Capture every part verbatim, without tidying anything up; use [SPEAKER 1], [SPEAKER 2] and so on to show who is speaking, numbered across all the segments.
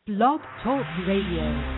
[SPEAKER 1] Blog Talk Radio.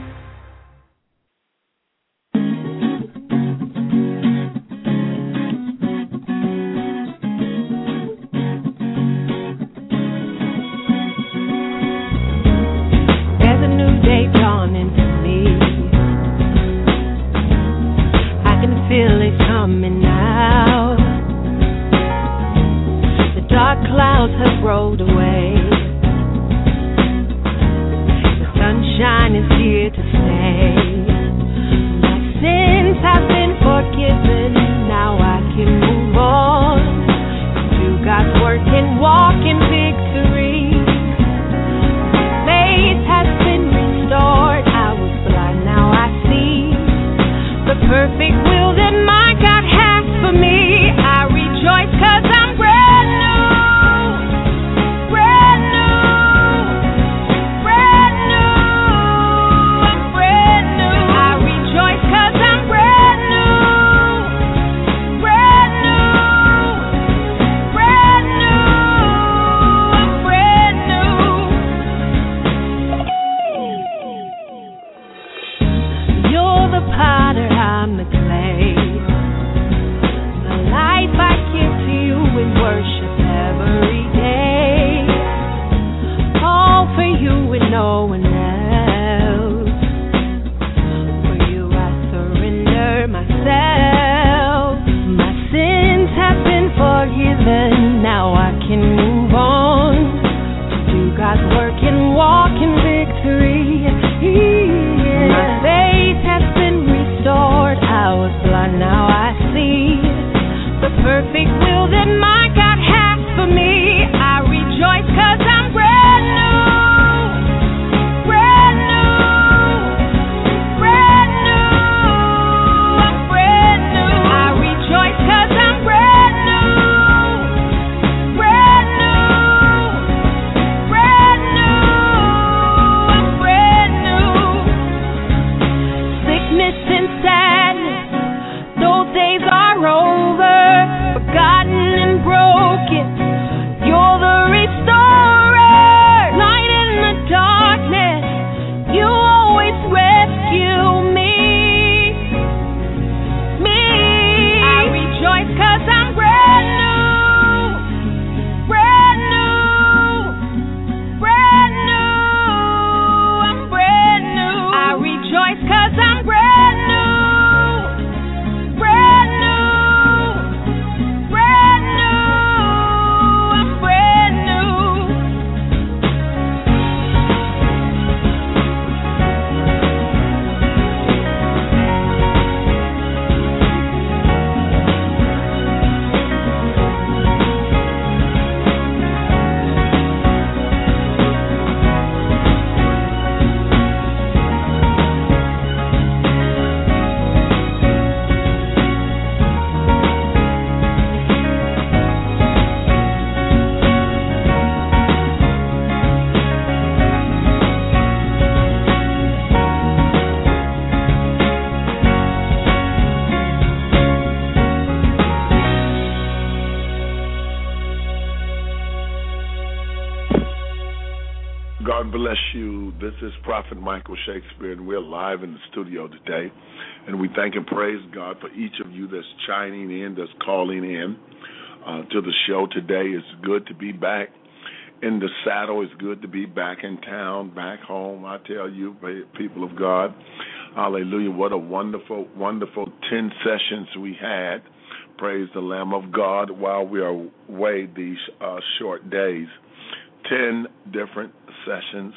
[SPEAKER 2] This is Prophet Michael Shakespeare, and we're live in the studio today. And we thank and praise God for each of you that's chiming in, that's calling in uh, to the show today. It's good to be back in the saddle. It's good to be back in town, back home. I tell you, people of God, hallelujah, what a wonderful, wonderful ten sessions we had. Praise the Lamb of God while we are away these uh, short days. Ten different sessions,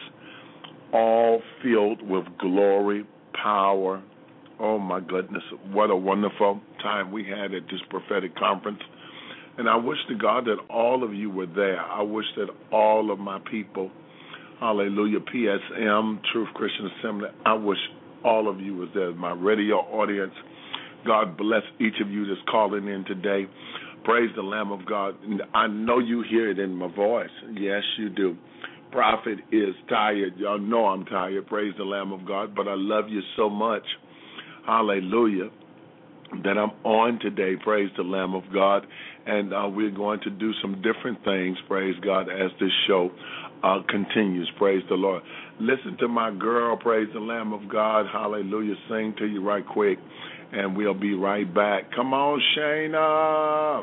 [SPEAKER 2] all filled with glory, power. Oh, my goodness, what a wonderful time we had at this prophetic conference. And I wish to God that all of you were there. I wish that all of my people, hallelujah, P S M, Truth Christian Assembly, I wish all of you was there. My radio audience, God bless each of you that's calling in today. Praise the Lamb of God. And I know you hear it in my voice. Yes, you do. Prophet is tired. Y'all know I'm tired. Praise the Lamb of God. But I love you so much. Hallelujah. That I'm on today. Praise the Lamb of God. And uh, we're going to do some different things, praise God, as this show uh, continues. Praise the Lord. Listen to my girl, praise the Lamb of God. Hallelujah. Sing to you right quick, and we'll be right back. Come on, Shayna.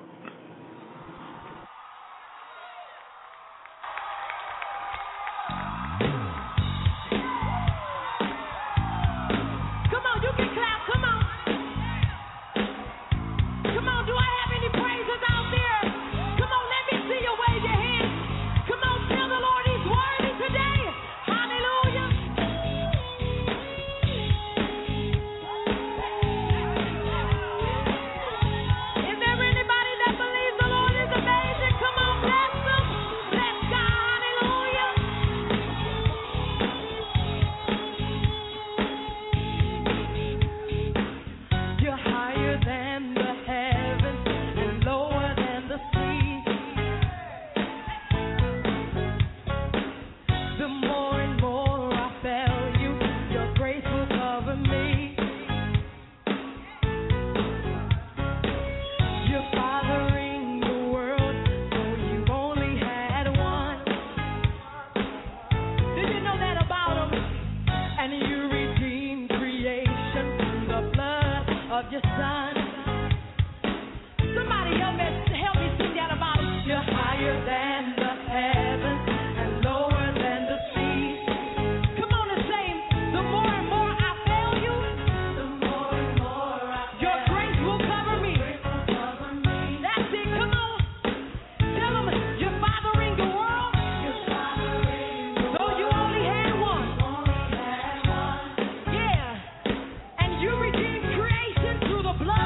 [SPEAKER 3] You redeemed creation through the blood.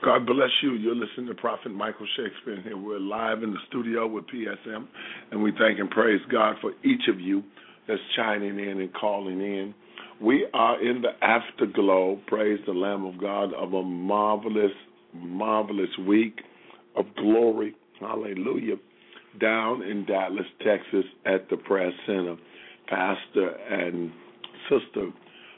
[SPEAKER 2] God bless you. You're listening to Prophet Michael Shakespeare here. We're live in the studio with P S M, and we thank and praise God for each of you that's chiming in and calling in. We are in the afterglow, praise the Lamb of God, of a marvelous, marvelous week of glory, hallelujah, down in Dallas, Texas at the Prayer Center. Pastor and Sister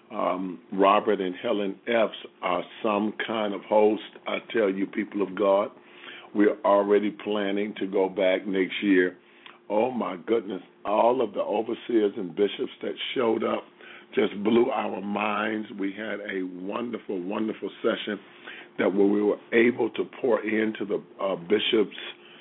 [SPEAKER 2] um, Robert and Helen Epps are some kind of host. I tell you, people of God, we're already planning to go back next year. Oh, my goodness, all of the overseers and bishops that showed up just blew our minds. We had a wonderful, wonderful session that where we were able to pour into the uh, bishops,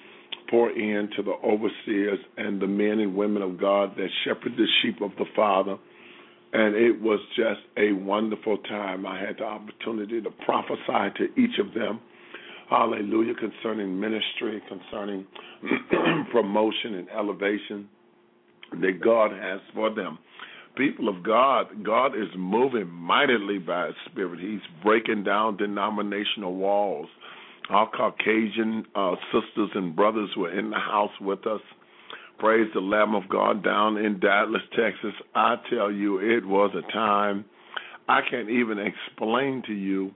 [SPEAKER 2] pour into the overseers and the men and women of God that shepherd the sheep of the Father. And it was just a wonderful time. I had the opportunity to prophesy to each of them, hallelujah, concerning ministry, concerning promotion and elevation that God has for them. People of God, God is moving mightily by His Spirit. He's breaking down denominational walls. Our Caucasian uh, sisters and brothers were in the house with us. Praise the Lamb of God down in Dallas, Texas. I tell you, it was a time I can't even explain to you.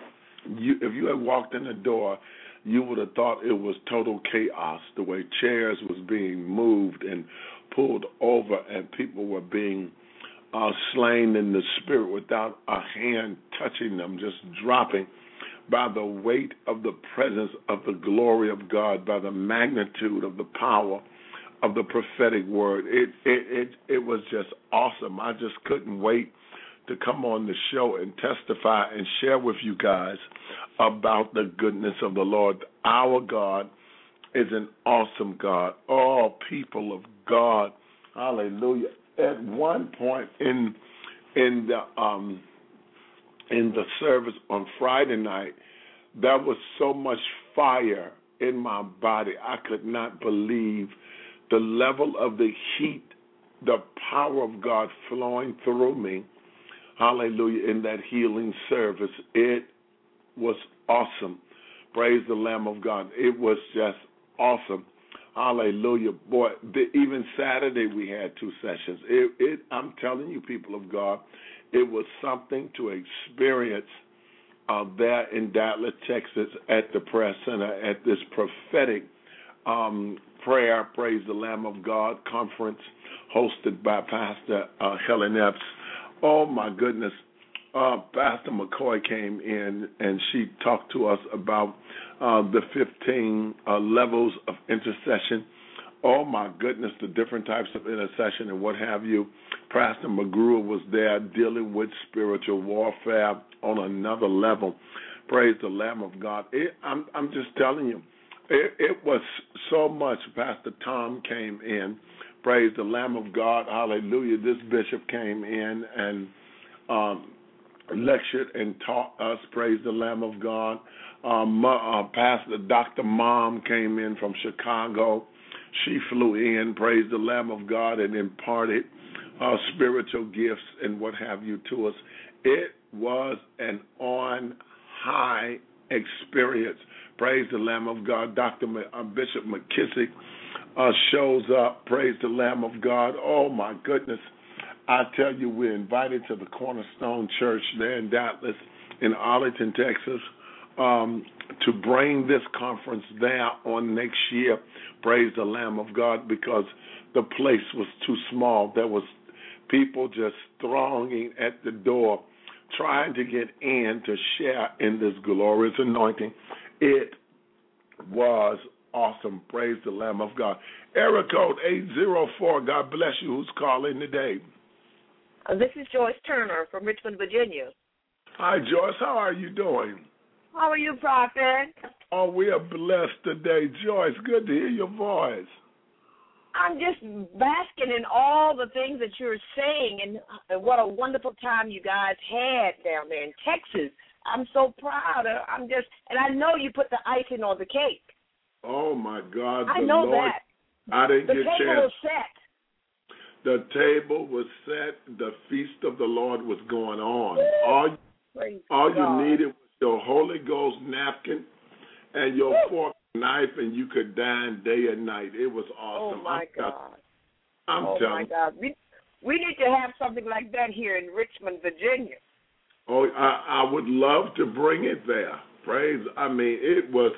[SPEAKER 2] You if you had walked in the door, you would have thought it was total chaos, the way chairs was being moved and pulled over and people were being uh, slain in the spirit without a hand touching them, just dropping by the weight of the presence of the glory of God, by the magnitude of the power of the prophetic word. It it it, it was just awesome. I just couldn't wait to come on the show and testify and share with you guys about the goodness of the Lord. Our God is an awesome God. All people of God, hallelujah. At one point in in the um in the service on Friday night, there was so much fire in my body. I could not believe the level of the heat, the power of God flowing through me. Hallelujah, in that healing service. It was awesome. Praise the Lamb of God. It was just awesome. Hallelujah. Boy, the, even Saturday we had two sessions. It, it, I'm telling you, people of God, it was something to experience uh, there in Dallas, Texas at the Prayer Center at this prophetic um, prayer, Praise the Lamb of God conference hosted by Pastor uh, Helen Epps. Oh, my goodness. Uh, Pastor McCoy came in and she talked to us about uh, the fifteen uh, levels of intercession. Oh, my goodness, the different types of intercession and what have you. Pastor McGrew was there dealing with spiritual warfare on another level. Praise the Lamb of God. It, I'm, I'm just telling you, it, it was so much. Pastor Tom came in. Praise the Lamb of God. Hallelujah. This bishop came in and um, lectured and taught us. Praise the Lamb of God. Um, uh, Pastor Doctor Mom came in from Chicago. She flew in, praise the Lamb of God, and imparted uh, spiritual gifts and what have you to us. It was an on-high experience. Praise the Lamb of God. Doctor M- uh, Bishop McKissick uh, shows up. Praise the Lamb of God. Oh, my goodness. I tell you, we're invited to the Cornerstone Church there in Dallas, in Arlington, Texas, um, to bring this conference there on next year. Praise the Lamb of God, because the place was too small. There was people just thronging at the door, trying to get in to share in this glorious anointing. It was awesome. Praise the Lamb of God. Area code eight zero four. God bless you. Who's calling today?
[SPEAKER 3] Uh, this is Joyce Turner from Richmond, Virginia.
[SPEAKER 2] Hi, Joyce. How are you doing?
[SPEAKER 3] How are you, Prophet?
[SPEAKER 2] Oh, we are blessed today. Joyce, good to hear your voice.
[SPEAKER 3] I'm just basking in all the things that you're saying, and uh, what a wonderful time you guys had down there in Texas. I'm so proud. Of, I'm just, and I know you put the icing on the cake.
[SPEAKER 2] Oh, my God.
[SPEAKER 3] I know
[SPEAKER 2] Lord,
[SPEAKER 3] that.
[SPEAKER 2] I didn't
[SPEAKER 3] the
[SPEAKER 2] get
[SPEAKER 3] table
[SPEAKER 2] chance.
[SPEAKER 3] was set.
[SPEAKER 2] The table was set. The feast of the Lord was going on. All, all you needed was your Holy Ghost napkin and your Woo. fork and knife, and you could dine day and night. It was awesome.
[SPEAKER 3] Oh, my
[SPEAKER 2] I'm,
[SPEAKER 3] God.
[SPEAKER 2] I'm
[SPEAKER 3] oh,
[SPEAKER 2] telling
[SPEAKER 3] my God. We, we need to have something like that here in Richmond, Virginia.
[SPEAKER 2] Oh, I, I would love to bring it there. Praise. I mean, it was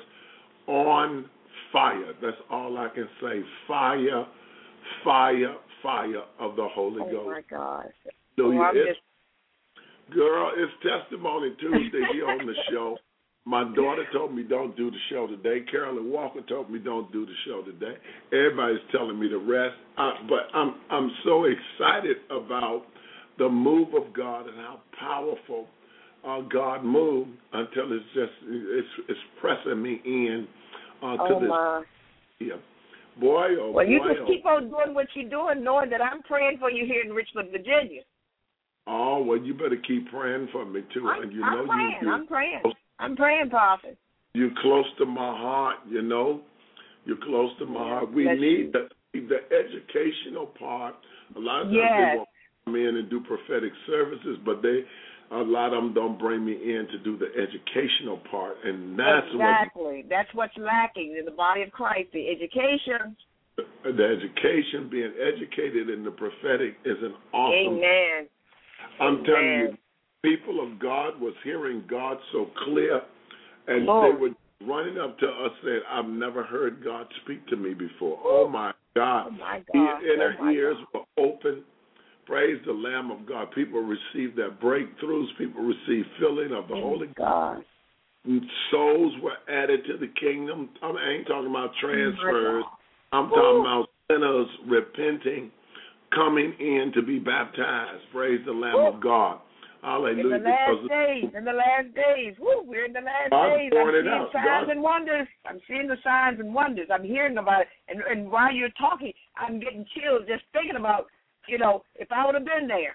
[SPEAKER 2] on fire. That's all I can say. Fire, fire, fire of the Holy
[SPEAKER 3] oh
[SPEAKER 2] Ghost.
[SPEAKER 3] Oh, my God.
[SPEAKER 2] So
[SPEAKER 3] oh, I'm
[SPEAKER 2] it's,
[SPEAKER 3] just...
[SPEAKER 2] Girl, it's Testimony Tuesday here on the show. My daughter told me don't do the show today. Carolyn Walker told me don't do the show today. Everybody's telling me to rest. Uh, but I'm I'm so excited about the move of God and how powerful uh, God moved until it's just it's it's pressing me in uh, to
[SPEAKER 3] oh
[SPEAKER 2] this.
[SPEAKER 3] My.
[SPEAKER 2] Yeah. Boy, oh
[SPEAKER 3] well,
[SPEAKER 2] boy,
[SPEAKER 3] you just
[SPEAKER 2] oh.
[SPEAKER 3] keep on doing what you're doing, knowing that I'm praying for you here in Richmond, Virginia.
[SPEAKER 2] Oh, well, you better keep praying for me, too.
[SPEAKER 3] I'm,
[SPEAKER 2] and you
[SPEAKER 3] I'm
[SPEAKER 2] know
[SPEAKER 3] praying.
[SPEAKER 2] you, you,
[SPEAKER 3] I'm praying. I'm praying, Prophet.
[SPEAKER 2] You're close to my heart, you know. You're close to my
[SPEAKER 3] yeah,
[SPEAKER 2] heart. We need the, the educational part. A lot of times
[SPEAKER 3] yes.
[SPEAKER 2] they want to come in and do prophetic services, but they a lot of them don't bring me in to do the educational part, and that's
[SPEAKER 3] exactly.
[SPEAKER 2] what
[SPEAKER 3] That's what's lacking in the body of Christ, the education.
[SPEAKER 2] The, the education, being educated in the prophetic, is an awesome.
[SPEAKER 3] Amen.
[SPEAKER 2] I'm
[SPEAKER 3] Amen.
[SPEAKER 2] telling you, people of God was hearing God so clear, and
[SPEAKER 3] Lord.
[SPEAKER 2] they were running up to us saying, I've never heard God speak to me before. Oh, my God.
[SPEAKER 3] Oh, my God.
[SPEAKER 2] And
[SPEAKER 3] oh,
[SPEAKER 2] our
[SPEAKER 3] my
[SPEAKER 2] ears
[SPEAKER 3] God.
[SPEAKER 2] were open. Praise the Lamb of God. People received their breakthroughs. People received filling of the
[SPEAKER 3] oh,
[SPEAKER 2] Holy
[SPEAKER 3] God.
[SPEAKER 2] Ghost. Souls were added to the kingdom. I ain't talking about transfers.
[SPEAKER 3] Oh,
[SPEAKER 2] I'm talking about sinners repenting, coming in to be baptized. Praise the Lamb
[SPEAKER 3] Woo.
[SPEAKER 2] of God. Hallelujah.
[SPEAKER 3] In the last
[SPEAKER 2] because
[SPEAKER 3] days, in the last days, woo, we're in the last
[SPEAKER 2] God's
[SPEAKER 3] days. I'm
[SPEAKER 2] pouring it
[SPEAKER 3] seeing
[SPEAKER 2] out.
[SPEAKER 3] signs
[SPEAKER 2] God.
[SPEAKER 3] and wonders. I'm seeing the signs and wonders. I'm hearing about it. And, and while you're talking, I'm getting chills just thinking about, you know, if I would have been there.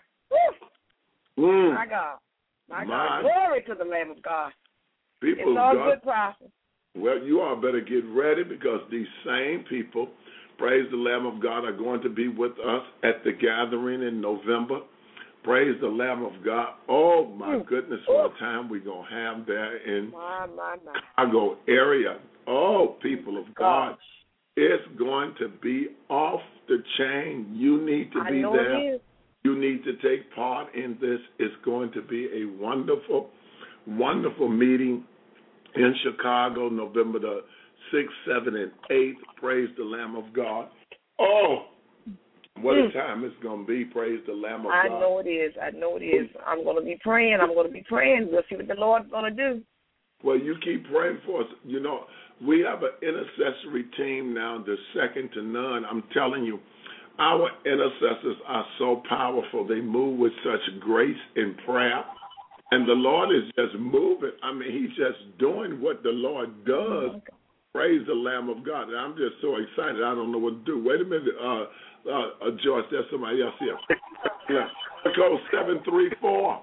[SPEAKER 3] Woo.
[SPEAKER 2] Mm.
[SPEAKER 3] My God. My,
[SPEAKER 2] My.
[SPEAKER 3] God. Glory to the Lamb of God.
[SPEAKER 2] People
[SPEAKER 3] it's all
[SPEAKER 2] God,
[SPEAKER 3] good, prophet.
[SPEAKER 2] Well, you all better get ready because these same people, praise the Lamb of God, are going to be with us at the gathering in November. Praise the Lamb of God. Oh, my
[SPEAKER 3] mm.
[SPEAKER 2] goodness, what a time we're going to have there in
[SPEAKER 3] my, my, my.
[SPEAKER 2] Chicago area. Oh, people of God,
[SPEAKER 3] Gosh.
[SPEAKER 2] it's going to be off the chain. You need to
[SPEAKER 3] I
[SPEAKER 2] be
[SPEAKER 3] know
[SPEAKER 2] there.
[SPEAKER 3] It is.
[SPEAKER 2] You need to take part in this. It's going to be a wonderful, wonderful meeting in Chicago, November the sixth, seventh, and eighth. Praise the Lamb of God. Oh, what
[SPEAKER 3] mm.
[SPEAKER 2] a time it's going to be. Praise the Lamb of
[SPEAKER 3] I
[SPEAKER 2] God.
[SPEAKER 3] I know it is. I know it is. I'm going to be praying. I'm going to be praying. We'll see what the Lord's going to do.
[SPEAKER 2] Well, you keep praying for us. You know, we have an intercessory team now that's second to none. I'm telling you, our intercessors are so powerful. They move with such grace in prayer. And the Lord is just moving. I mean, he's just doing what the Lord does. Oh, praise the Lamb of God. And I'm just so excited. I don't know what to do. Wait a minute, uh, uh, uh, George, there's somebody else here. Yeah. Code seven three four.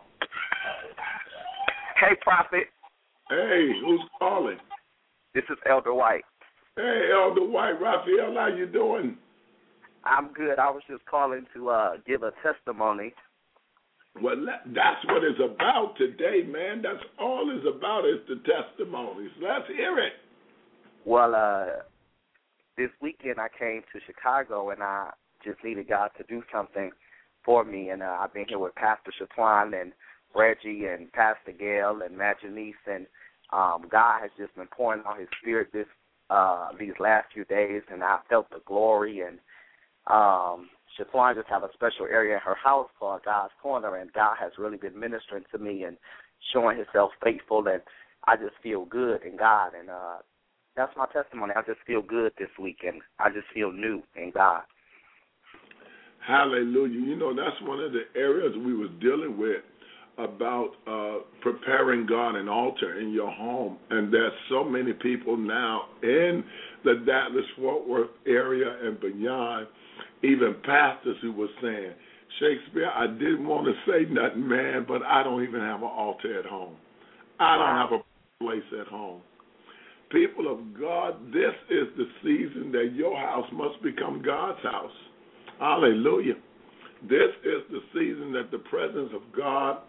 [SPEAKER 4] Hey, Prophet.
[SPEAKER 2] Hey, who's calling?
[SPEAKER 4] This is Elder White.
[SPEAKER 2] Hey, Elder White. Raphael, how you doing?
[SPEAKER 4] I'm good. I was just calling to uh, give a testimony.
[SPEAKER 2] Well, that's what it's about today, man. That's all it's about is the testimonies. Let's hear it.
[SPEAKER 4] Well, uh, this weekend I came to Chicago, and I just needed God to do something for me. And uh, I've been here with Pastor Shatwan and Reggie and Pastor Gail and Matt Janice, and um, God has just been pouring out his spirit this uh, these last few days, and I felt the glory. And um, Shatwan just have a special area in her house called God's Corner, and God has really been ministering to me and showing himself faithful, and I just feel good in God. And uh, that's my testimony. I just feel good this weekend. I just feel new in God.
[SPEAKER 2] Hallelujah. You know, that's one of the areas we was dealing with about uh, preparing God an altar in your home. And there's so many people now in the Dallas-Fort Worth area and beyond, even pastors who were saying, Shakespeare, I didn't want to say nothing, man, but I don't even have an altar at home. I don't have a place at home. People of God, this is the season that your house must become God's house. Hallelujah. This is the season that the presence of God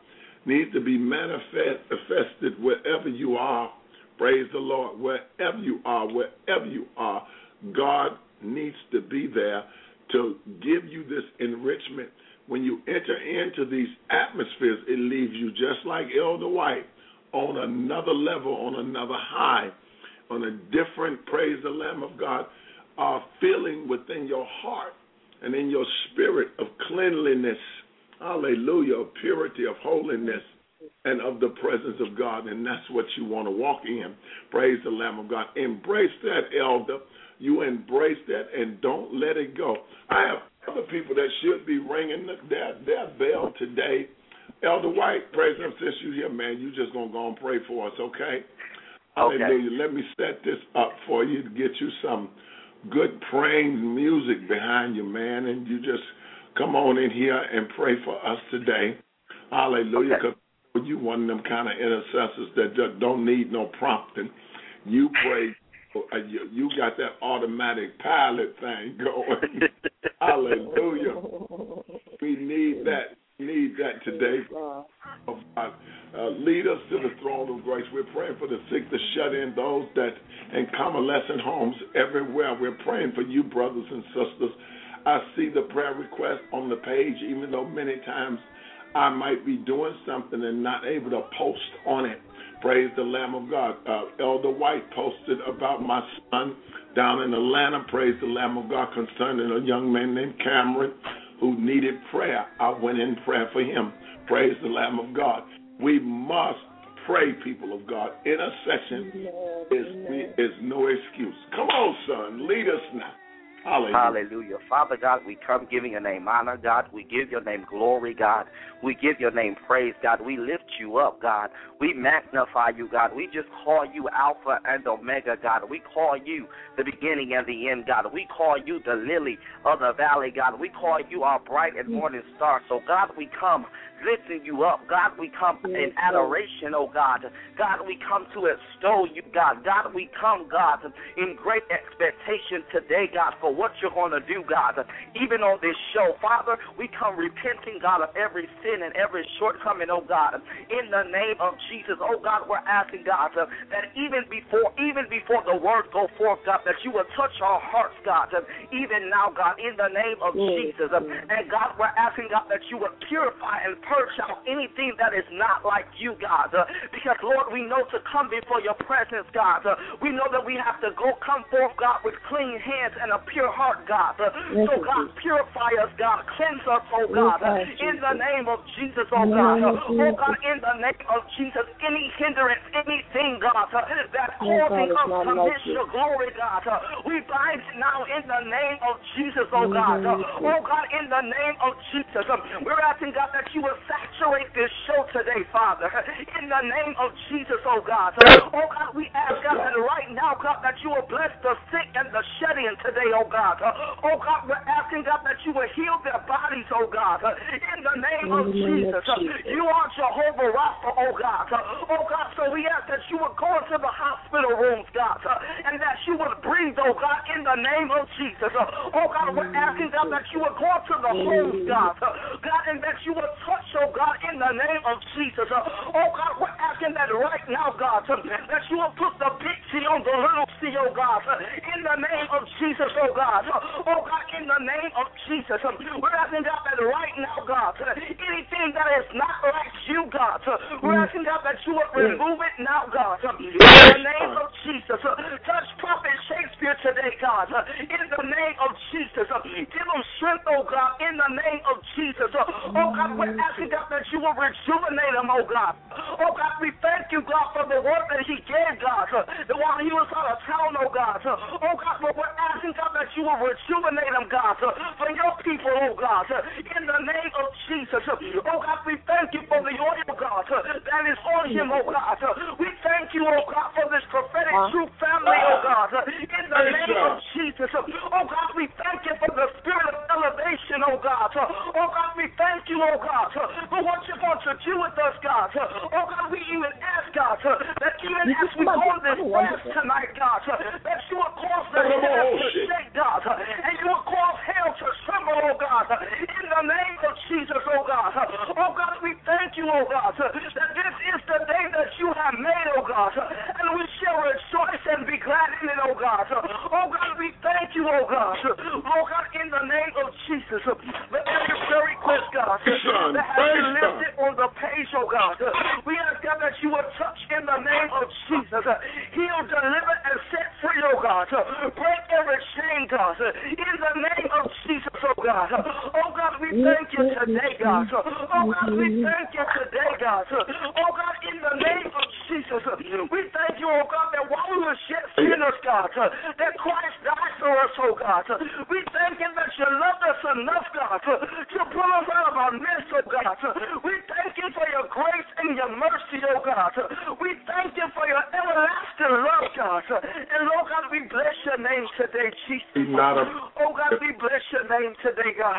[SPEAKER 2] needs to be manifested wherever you are. Praise the Lord. Wherever you are, wherever you are, God needs to be there to give you this enrichment. When you enter into these atmospheres, it leaves you just like Elder White on another level, on another high, on a different, praise the Lamb of God, uh, feeling within your heart and in your spirit of cleanliness, hallelujah, of purity, of holiness, and of the presence of God. And that's what you want to walk in. Praise the Lamb of God. Embrace that, elder. You embrace that and don't let it go. I have other people that should be ringing their, their bell today. Elder White, praise him, since you're here, man, you just going to go and pray for us, okay?
[SPEAKER 4] Okay.
[SPEAKER 2] Hallelujah. Let me set this up for you to get you some good praying music behind you, man, and you just come on in here and pray for us today. Hallelujah. Because okay. you one of them kind of intercessors that just don't need no prompting. You pray. You, you got that automatic pilot thing going. Hallelujah. We need that. Need that today. Oh, God. Uh, lead us to the throne of grace. We're praying for the sick, the shut in, those that in convalescent homes everywhere. We're praying for you, brothers and sisters. I see the prayer request on the page, even though many times I might be doing something and not able to post on it. Praise the Lamb of God. Uh, Elder White posted about my son down in Atlanta. Praise the Lamb of God concerning a young man named Cameron who needed prayer. I went in prayer for him. Praise the Lamb of God. We must pray, people of God. Intercession is, is no excuse. Come on, son. Lead us now. Hallelujah.
[SPEAKER 4] Hallelujah. Father God, we come giving your name honor, God. We give your name glory, God. We give your name praise, God. We lift you up, God. We magnify you, God. We just call you Alpha and Omega, God. We call you the beginning and the end, God. We call you the lily of the valley, God. We call you our bright and morning star. So, God, we come lifting you up. God, we come in adoration, oh God. God, we come to extol you, God. God, we come, God, in great expectation today, God, for what you're going to do, God. Even on this show, Father, we come repenting, God, of every sin and every shortcoming, oh God. In the name of Jesus, oh God, we're asking, God, that even before, even before the word go forth, God, that you will touch our hearts, God, even now, God, in the name of Jesus. And God, we're asking, God, that you will purify and purge out anything that is not like you, God. Uh, because, Lord, we know to come before your presence, God. Uh, we know that we have to go come forth, God, with clean hands and a pure heart, God. Uh, so, God, purify us, God. Cleanse us, oh God. Uh, in the name of Jesus, oh God. Uh, oh God, in the name of Jesus, any hindrance, anything, God, uh, that's causing us to miss your glory, God. Uh, we bind it now in the name of Jesus, oh God. Uh, oh God, in the name of Jesus, um, we're asking, God, that you will saturate this show today, Father, in the name of Jesus, oh God. Oh God, we ask, God, that right now, God, that you will bless the sick and the shut-in today, oh God. Oh God, we're asking, God, that you will heal their bodies, oh God, in the name of Jesus. You are Jehovah Rapha, oh God. Oh God, so we ask that you will go into the hospital rooms, God, and that you will breathe, oh God, in the name of Jesus. Oh God, we're asking, God, that you will go to the homes, God, God, and that you will touch, oh God, in the name of Jesus. Oh God, we're asking that right now, God, that you will put the big C on the little C, oh God, in the name of Jesus, oh God. Oh God, in the name of Jesus, we're asking, God, that right now, God, anything that is not like you, God, we're asking, God, that you will remove it now, God, in the name of Jesus. Touch Prophet Shakespeare today, God, in the name of Jesus. Give him strength, oh God, in the name of Jesus. Oh God, we're asking, God, that you will rejuvenate him, oh God. Oh God, we thank you, God, for the word that he gave, God, that while he was out of town, oh God. Oh God, but we're asking, God, that you will rejuvenate him, God, for your people, oh God, in the name of Jesus. Oh God, we thank you for the oil, God, that is on him, oh God. We thank you, oh God, for this prophetic true family, oh God, in the name of Jesus. Oh God, we thank you for the spirit of elevation, oh God. Oh God, we thank you, oh God, for what you're going to do with us, God. Oh God, we even ask, God, that even as we go on this fast tonight, God, that you will cause the heavens to shake, God, and you will cause hell to tremble, oh God, in the name of
[SPEAKER 5] Jesus, oh God. Oh God, we thank you, oh God, that this is the day that you have made, oh God, and we shall rejoice and be glad in it, oh God. Oh God, we thank you, oh God. Oh God, in the name of Jesus, for every prayer request, God, that has been listed on the page, oh God. We ask God that you will touch in the name of Jesus. Heal, deliver, and set free, oh God. Break every chain, God, in the name of Jesus, oh God. Oh God, we thank you today, God. Oh God, we thank you today, God. Oh God, in the name of Jesus, we thank you, oh God, that while we were yet sinners, God, that Christ died for us, oh God. We thank you that you loved us enough, God, to pull us out of our mess, oh God. We thank you for your grace and your mercy, oh God. We thank you for your everlasting love, God. And Lord God, we bless your name today, Jesus. Oh God, we bless your name today, God.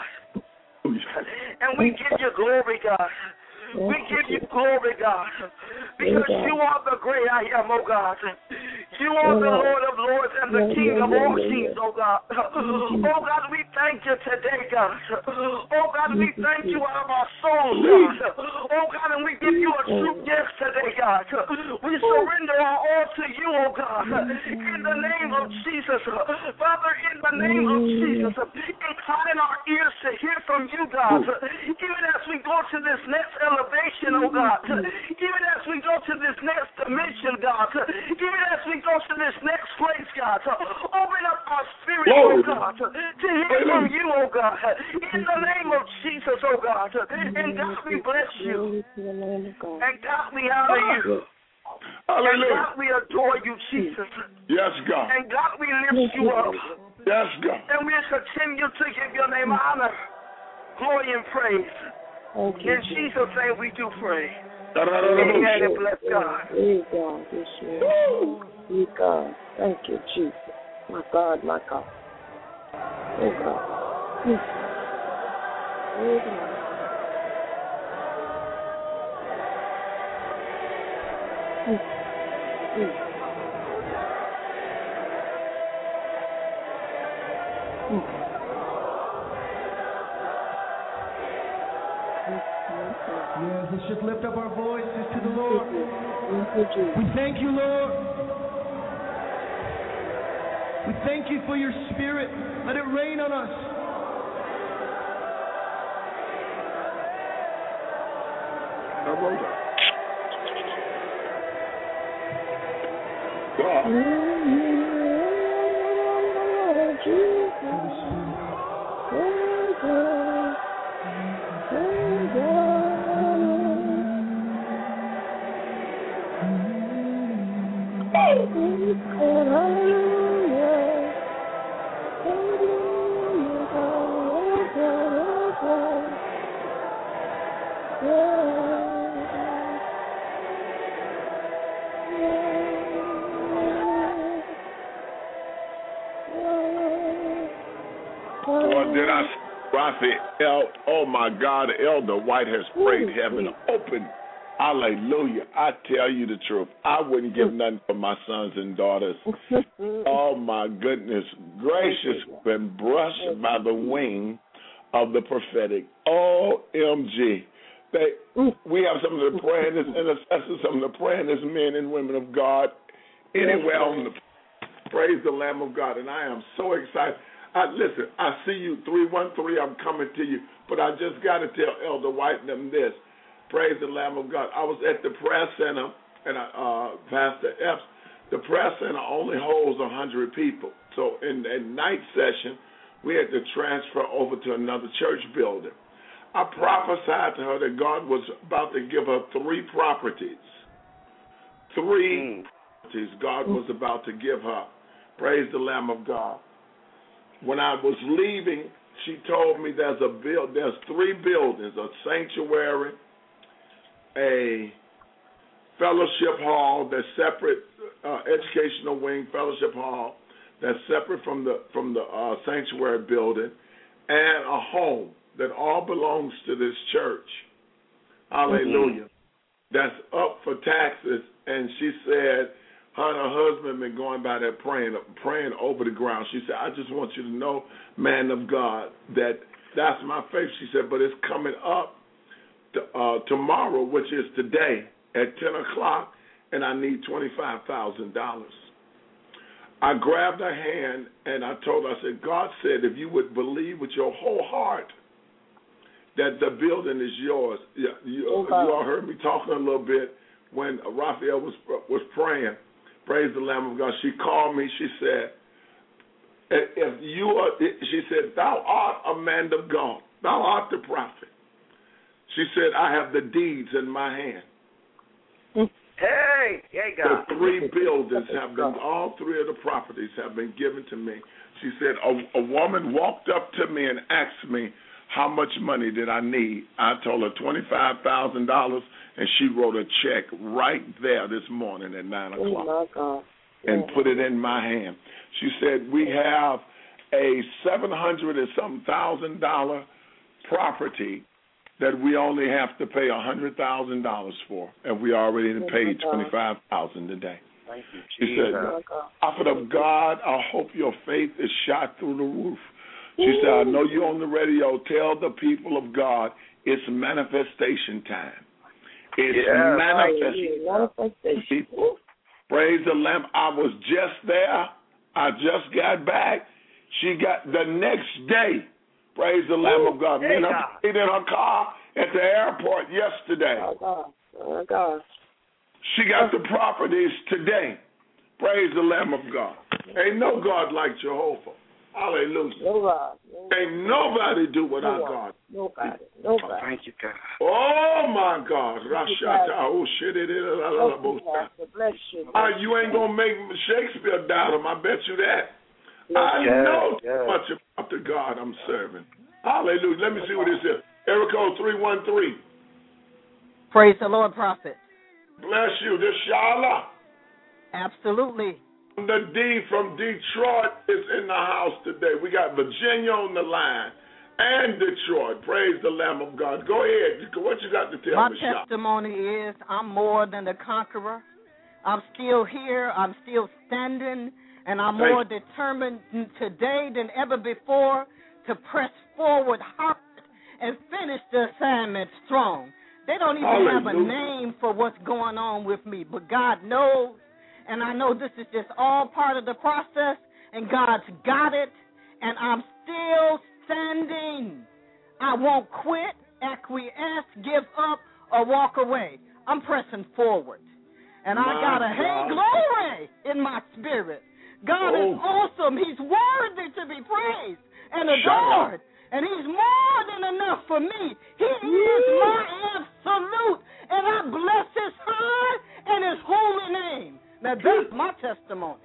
[SPEAKER 5] And we give you glory, God. We give you glory, God, because you are the great I am, oh God. You are the Lord of lords and the King of all kings, oh God. Oh God, we thank you today, God. Oh God, we thank you out of our souls, God. Oh God, and we give you a true yes today, God. We surrender our all to you, oh God, in the name of Jesus. Father, in the name of Jesus, incline our ears to hear from you, God, even as we go to this next elevation, oh God, even as we go to this next dimension, God, even as we go to this next place, God, open up our spirit, oh God, to hear from you, oh God, in the name of Jesus, oh God. And God, we bless you. And God, we honor you.
[SPEAKER 2] Hallelujah.
[SPEAKER 5] And God, we adore you, Jesus.
[SPEAKER 2] Yes, God.
[SPEAKER 5] And God, we lift you up.
[SPEAKER 2] Yes, God.
[SPEAKER 5] And we continue to give your name honor, glory, and praise.
[SPEAKER 6] Okay.
[SPEAKER 5] In Jesus' name we do pray.
[SPEAKER 2] Amen
[SPEAKER 5] and bless God.
[SPEAKER 6] Hey God, this year. Hey God, thank you, Jesus. My God, my God. Oh God. Oh God. Mm. Mm. Mm.
[SPEAKER 7] Yes, let's just lift up our voices to the Lord. We thank you, Lord. We thank you for your spirit. Let it rain on us.
[SPEAKER 2] Did I Prophet El, oh my God, Elder White has prayed heaven open. Hallelujah. I tell you the truth. I wouldn't give nothing for my sons and daughters. Oh my goodness gracious, been brushed by the wing of the prophetic. O M G. They, we have some of the praying intercessors, some of the praying men and women of God anywhere on the praise the Lamb of God. And I am so excited. I, listen, I see you, three one three, I'm coming to you, but I just got to tell Elder White and them this. Praise the Lamb of God. I was at the prayer center, and I, uh, Pastor Epps, the prayer center only holds one hundred people. So in the night session, we had to transfer over to another church building. I prophesied to her that God was about to give her three properties. Three properties God was about to give her. Praise the Lamb of God. When I was leaving, she told me there's a build, there's three buildings: a sanctuary, a fellowship hall that's separate, uh, educational wing fellowship hall that's separate from the from the uh, sanctuary building, and a home that all belongs to this church. Hallelujah. Mm-hmm. That's up for taxes. And she said, her and her husband been going by there praying, praying over the ground. She said, I just want you to know, man of God, that That's my faith. She said, but it's coming up to, uh, tomorrow, which is today, at ten o'clock, and I need twenty-five thousand dollars. I grabbed her hand, and I told her, I said, God said if you would believe with your whole heart that the building is yours. You, you,
[SPEAKER 6] okay.
[SPEAKER 2] you all heard me talking a little bit when Raphael was was praying. Praise the Lamb of God. She called me. She said, if you are, she said, thou art a man of God. Thou art the prophet. She said, I have the deeds in my hand.
[SPEAKER 4] Hey, hey, God.
[SPEAKER 2] The three buildings have been, all three of the properties have been given to me. She said, a, a woman walked up to me and asked me how much money did I need. I told her twenty-five thousand dollars, and she wrote a check right there this morning at nine o'clock.
[SPEAKER 6] Oh, my God.
[SPEAKER 2] And put it in my hand. She said, we have a seven hundred and some thousand dollar property that we only have to pay a hundred thousand dollars for, and we already paid twenty-five thousand today.
[SPEAKER 4] Thank you,
[SPEAKER 2] she
[SPEAKER 4] Jesus.
[SPEAKER 2] said, prophet of God, I hope your faith is shot through the roof. She said, I know you're on the radio. Tell the people of God it's manifestation time. It's
[SPEAKER 4] yeah,
[SPEAKER 2] manifestation.
[SPEAKER 6] Manifestation.
[SPEAKER 2] Praise the Lamb. I was just there. I just got back. She got the next day. Praise the Lamb of God. Me and her stayed in her car at the airport yesterday.
[SPEAKER 6] Oh, God. Oh, God.
[SPEAKER 2] She got the properties today. Praise the Lamb of God. Ain't no God like Jehovah. Hallelujah.
[SPEAKER 6] Nobody.
[SPEAKER 2] Ain't nobody do what our God.
[SPEAKER 6] Nobody. Nobody.
[SPEAKER 4] Oh, thank you, God.
[SPEAKER 2] Oh, my God. Rashata. Oh, shit. It is.
[SPEAKER 6] Bless you.
[SPEAKER 2] Uh, you ain't going to make Shakespeare doubt him. I bet you that. I
[SPEAKER 4] yes,
[SPEAKER 2] know
[SPEAKER 4] yes.
[SPEAKER 2] too much about the God I'm serving. Hallelujah. Let me see what it says. Area code three one three.
[SPEAKER 1] Praise the Lord, prophet.
[SPEAKER 2] Bless you. This Shala.
[SPEAKER 1] Absolutely.
[SPEAKER 2] The D from Detroit is in the house today. We got Virginia on the line and Detroit. Praise the Lamb of God. Go ahead. What you got to tell
[SPEAKER 1] My
[SPEAKER 2] me, Shala?
[SPEAKER 1] My testimony is I'm more than a conqueror. I'm still here. I'm still standing. And I'm more determined today than ever before to press forward hard and finish the assignment strong. They don't even
[SPEAKER 2] Hallelujah.
[SPEAKER 1] have a name for what's going on with me, but God knows, and I know this is just all part of the process, and God's got it, and I'm still standing. I won't quit, acquiesce, give up, or walk away. I'm pressing forward. And I got a hey glory in my spirit. God oh. is awesome. He's worthy to be praised and adored. And he's more than enough for me. He Woo. is my absolute. And I bless his high and his holy name. Now, that's my testimony.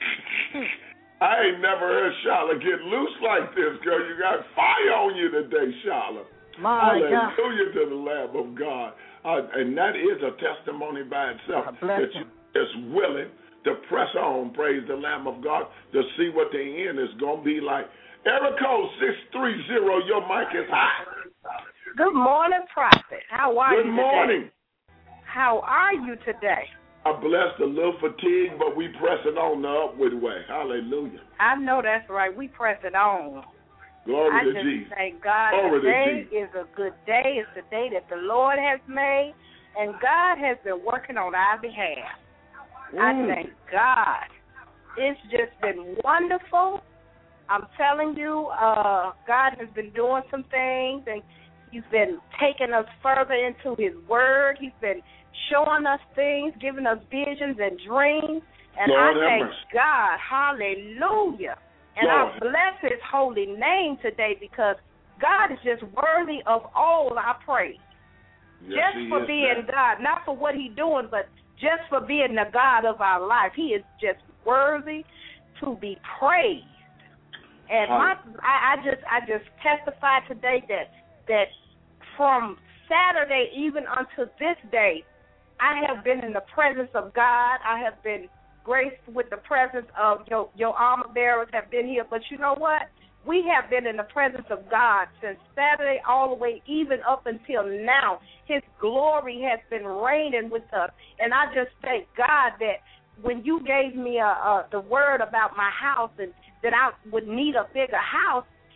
[SPEAKER 2] I ain't never heard Shala get loose like this, girl. You got fire on you today, Shala.
[SPEAKER 1] My
[SPEAKER 2] Hallelujah
[SPEAKER 1] God.
[SPEAKER 2] to the Lamb of God. Uh, and that is a testimony by itself. That you is willing to press on, praise the Lamb of God, to see what the end is going to be like. Area code six three zero, your mic is hot.
[SPEAKER 3] Good morning, Prophet. How are
[SPEAKER 2] Good
[SPEAKER 3] you
[SPEAKER 2] morning.
[SPEAKER 3] today? How are you today?
[SPEAKER 2] I'm blessed, a little fatigued, but we pressing on the upward way. Hallelujah.
[SPEAKER 3] I know that's right. We pressing on.
[SPEAKER 2] Glory
[SPEAKER 3] I
[SPEAKER 2] to
[SPEAKER 3] just
[SPEAKER 2] Jesus.
[SPEAKER 3] thank God
[SPEAKER 2] Glory
[SPEAKER 3] today is a good day. It's the day that the Lord has made, and God has been working on our behalf. Mm. I thank God. It's just been wonderful. I'm telling you, uh, God has been doing some things, and he's been taking us further into his word. He's been showing us things, giving us visions and dreams, and
[SPEAKER 2] Lord
[SPEAKER 3] I thank
[SPEAKER 2] mercy.
[SPEAKER 3] God. Hallelujah. And
[SPEAKER 2] Lord.
[SPEAKER 3] I bless his holy name today because God is just worthy of all our praise.
[SPEAKER 2] Yes,
[SPEAKER 3] just for
[SPEAKER 2] is,
[SPEAKER 3] being
[SPEAKER 2] man.
[SPEAKER 3] God, not for what he's doing, but just for being the God of our life. He is just worthy to be praised. And my, I, I just I just testified today that that from Saturday even unto this day, I have been in the presence of God. I have been graced with the presence of your, your armor bearers have been here. But you know what? We have been in the presence of God since Saturday all the way even up until now. His glory has been reigning with us. And I just thank God that when you gave me a, a, the word about my house and that I would need a bigger house,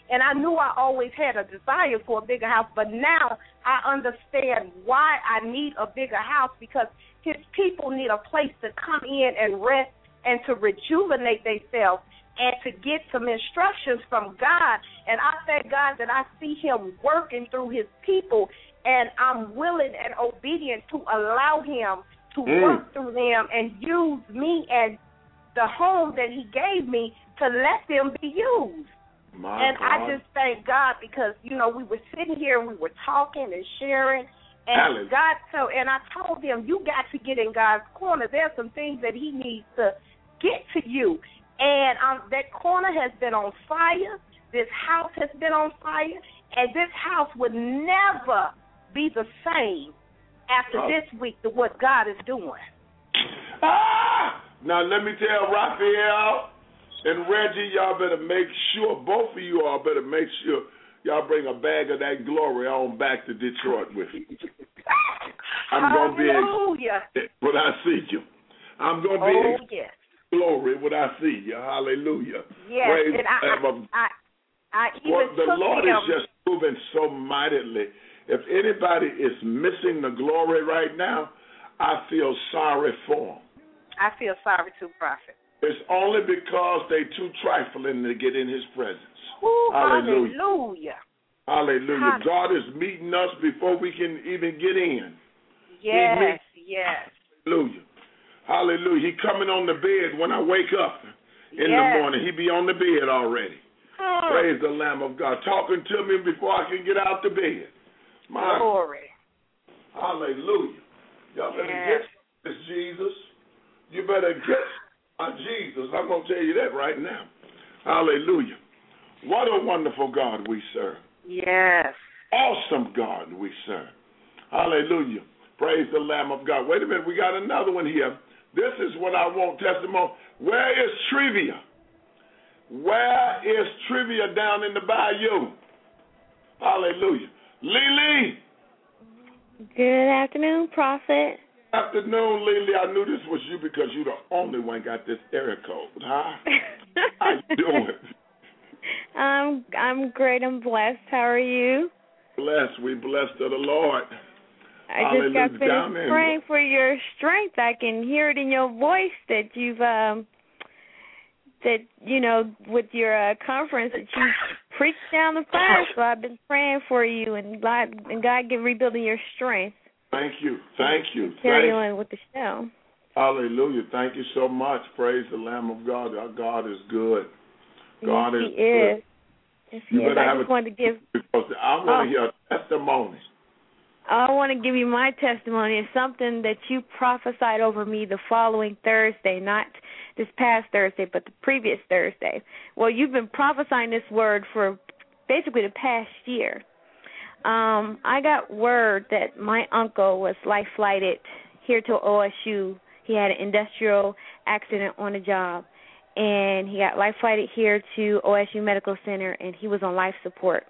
[SPEAKER 8] And I knew I always had a desire for a bigger house, but now I understand why I need a bigger house, because his people need a place to come in and rest and to rejuvenate themselves and to get some instructions from God. And I thank God that I see him working through his people, and I'm willing and obedient to allow him to mm. work through them and use me and the home that he gave me to let them be used.
[SPEAKER 2] My
[SPEAKER 8] and
[SPEAKER 2] God.
[SPEAKER 8] I just thank God because, you know, we were sitting here and we were talking and sharing, and
[SPEAKER 2] Alice.
[SPEAKER 8] God told, and I told him, you got to get in God's corner. There's some things that he needs to get to you. And um, that corner has been on fire. This house has been on fire. And this house would never be the same after
[SPEAKER 2] oh.
[SPEAKER 8] this week to what God is doing.
[SPEAKER 2] Ah! Now, let me tell Raphael and Reggie, y'all better make sure, both of you all better make sure y'all bring a bag of that glory on back to Detroit with you. I'm going to be
[SPEAKER 8] Hallelujah.
[SPEAKER 2] when I see you. I'm going to be
[SPEAKER 8] oh, yes.
[SPEAKER 2] glory when I see you. Hallelujah.
[SPEAKER 8] Yes,
[SPEAKER 2] Praise
[SPEAKER 8] and I,
[SPEAKER 2] the
[SPEAKER 8] I, I, I even
[SPEAKER 2] well, the
[SPEAKER 8] took
[SPEAKER 2] Lord
[SPEAKER 8] him.
[SPEAKER 2] is just moving so mightily. If anybody is missing the glory right now, I feel sorry for them.
[SPEAKER 8] I feel sorry too, Prophet.
[SPEAKER 2] It's only because they too trifling to get in his presence.
[SPEAKER 8] Ooh,
[SPEAKER 2] hallelujah.
[SPEAKER 8] Hallelujah.
[SPEAKER 2] Hallelujah.
[SPEAKER 8] Hallelujah.
[SPEAKER 2] God is meeting us before we can even get in.
[SPEAKER 8] Yes, yes.
[SPEAKER 2] Hallelujah. Hallelujah. He coming on the bed when I wake up in
[SPEAKER 8] yes.
[SPEAKER 2] the morning. He be on the bed already.
[SPEAKER 8] Hmm.
[SPEAKER 2] Praise the Lamb of God. Talking to me before I can get out the bed. My
[SPEAKER 8] glory.
[SPEAKER 2] Hallelujah. Y'all better
[SPEAKER 8] yes.
[SPEAKER 2] get this Jesus. You better get my Jesus. I'm going to tell you that right now. Hallelujah. What a wonderful God we serve.
[SPEAKER 8] Yes.
[SPEAKER 2] Awesome God we serve. Hallelujah. Praise the Lamb of God. Wait a minute. We got another one here. This is what I want testimony. Where is trivia? Where is trivia down in the bayou? Hallelujah. Lily.
[SPEAKER 9] Good afternoon, Prophet.
[SPEAKER 2] Afternoon, Lily. I knew this was you because you're the only one got this area code. Huh? How you doing?
[SPEAKER 9] I'm I'm great. I'm blessed. How are you?
[SPEAKER 2] Blessed. We blessed of the Lord.
[SPEAKER 9] I
[SPEAKER 2] Hallelujah.
[SPEAKER 9] just got finished praying for your strength. I can hear it in your voice that you've um that you know with your uh, conference that you preached down the fire. So I've been praying for you, and God and God get rebuilding your strength.
[SPEAKER 2] Thank you. Thank you.
[SPEAKER 9] Carry
[SPEAKER 2] Thank
[SPEAKER 9] on with the show.
[SPEAKER 2] Hallelujah. Thank you so much. Praise the Lamb of God. Our God is good. God
[SPEAKER 9] yes,
[SPEAKER 2] is
[SPEAKER 9] he
[SPEAKER 2] good.
[SPEAKER 9] Is. Yes,
[SPEAKER 2] you
[SPEAKER 9] he
[SPEAKER 2] better
[SPEAKER 9] is. I
[SPEAKER 2] have
[SPEAKER 9] just
[SPEAKER 2] a,
[SPEAKER 9] wanted to give.
[SPEAKER 2] Because I want to
[SPEAKER 9] oh.
[SPEAKER 2] hear a testimony.
[SPEAKER 9] I want to give you my testimony. It's something that you prophesied over me the following Thursday, not this past Thursday, but the previous Thursday. Well, you've been prophesying this word for basically the past year. Um, I got word that my uncle was life flighted here to O S U. He had an industrial accident on the job, and he got life flighted here to O S U Medical Center, and he was on life support.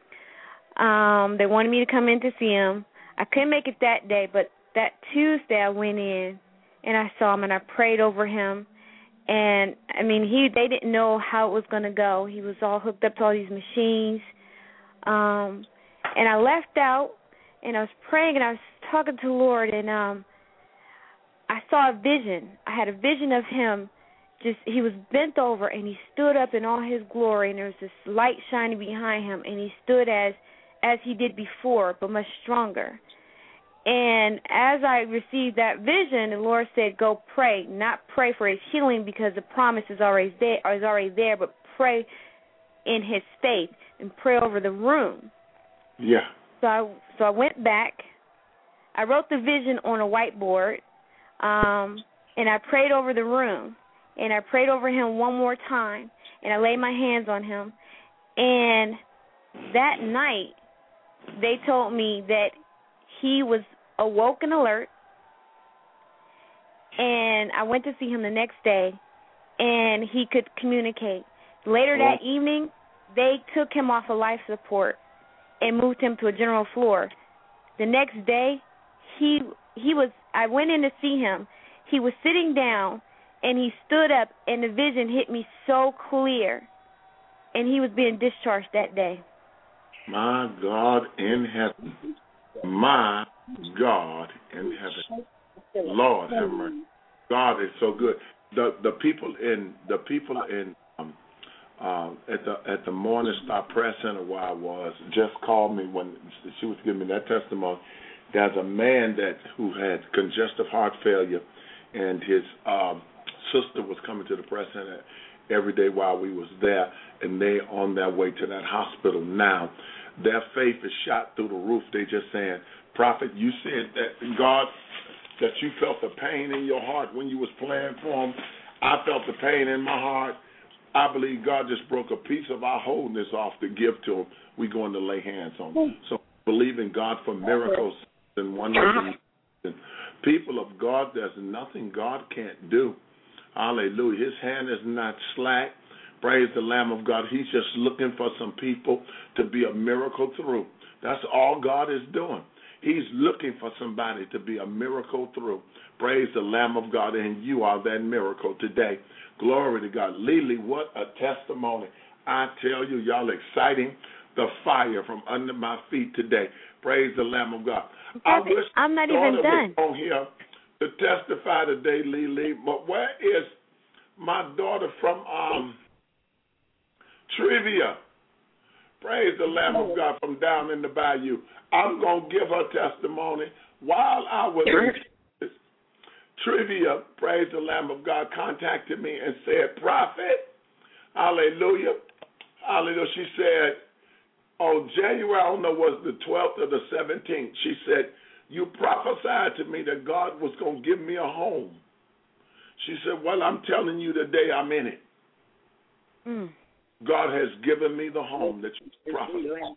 [SPEAKER 9] Um, they wanted me to come in to see him. I couldn't make it that day, but that Tuesday I went in, and I saw him, and I prayed over him. And, I mean, he they didn't know how it was going to go. He was all hooked up to all these machines. Um And I left out, and I was praying, and I was talking to the Lord, and um, I saw a vision. I had a vision of him. Just he was bent over, and he stood up in all his glory, and there was this light shining behind him, and he stood as as he did before, but much stronger. And as I received that vision, the Lord said, "Go pray, not pray for his healing because the promise is already there, is already there, but pray in his faith and pray over the room."
[SPEAKER 2] Yeah.
[SPEAKER 9] So I so I went back. I wrote the vision on a whiteboard, um, and I prayed over the room, and I prayed over him one more time, and I laid my hands on him. And that night, they told me that he was awoke and alert, and I went to see him the next day, and he could communicate. Later that oh. evening, they took him off of life support and moved him to a general floor. The next day, he he was. I went in to see him. He was sitting down, and he stood up, and the vision hit me so clear. and he was being discharged that day.
[SPEAKER 2] My God in heaven. My God in heaven. Lord have mercy. God is so good. The the people in the people in um, uh, at the at the Morning Star Prayer Center where I was just called me when she was giving me that testimony. There's a man that who had congestive heart failure, and his um, sister was coming to the prayer center every day while we was there, and they on their way to that hospital now. Their faith is shot through the roof. They just saying, Prophet, you said that God, that you felt the pain in your heart when you was praying for him. I felt the pain in my heart. I believe God just broke a piece of our wholeness off to give to him. We're going to lay hands on him. So believe in God for miracles and wonders. People of God, there's nothing God can't do. Hallelujah. His hand is not slack. Praise the Lamb of God. He's just looking for some people to be a miracle through. That's all God is doing. He's looking for somebody to be a miracle through. Praise the Lamb of God, and you are that miracle today. Glory to God. Lily, what a testimony. I tell you, y'all exciting the fire from under my feet today. Praise the Lamb of God. I wish
[SPEAKER 9] I'm not even done.
[SPEAKER 2] On here to testify today, Lily, but where is my daughter from um, Trivia? Praise the Lamb of God from down in the bayou. I'm going to give her testimony. While I was in Trivia, praise the Lamb of God, contacted me and said, Prophet, hallelujah, hallelujah. She said, oh, January, I don't know, was the twelfth or the seventeenth. She said, you prophesied to me that God was going to give me a home. She said, well, I'm telling you today I'm in it.
[SPEAKER 9] Mm.
[SPEAKER 2] God has given me the home that you prophesied.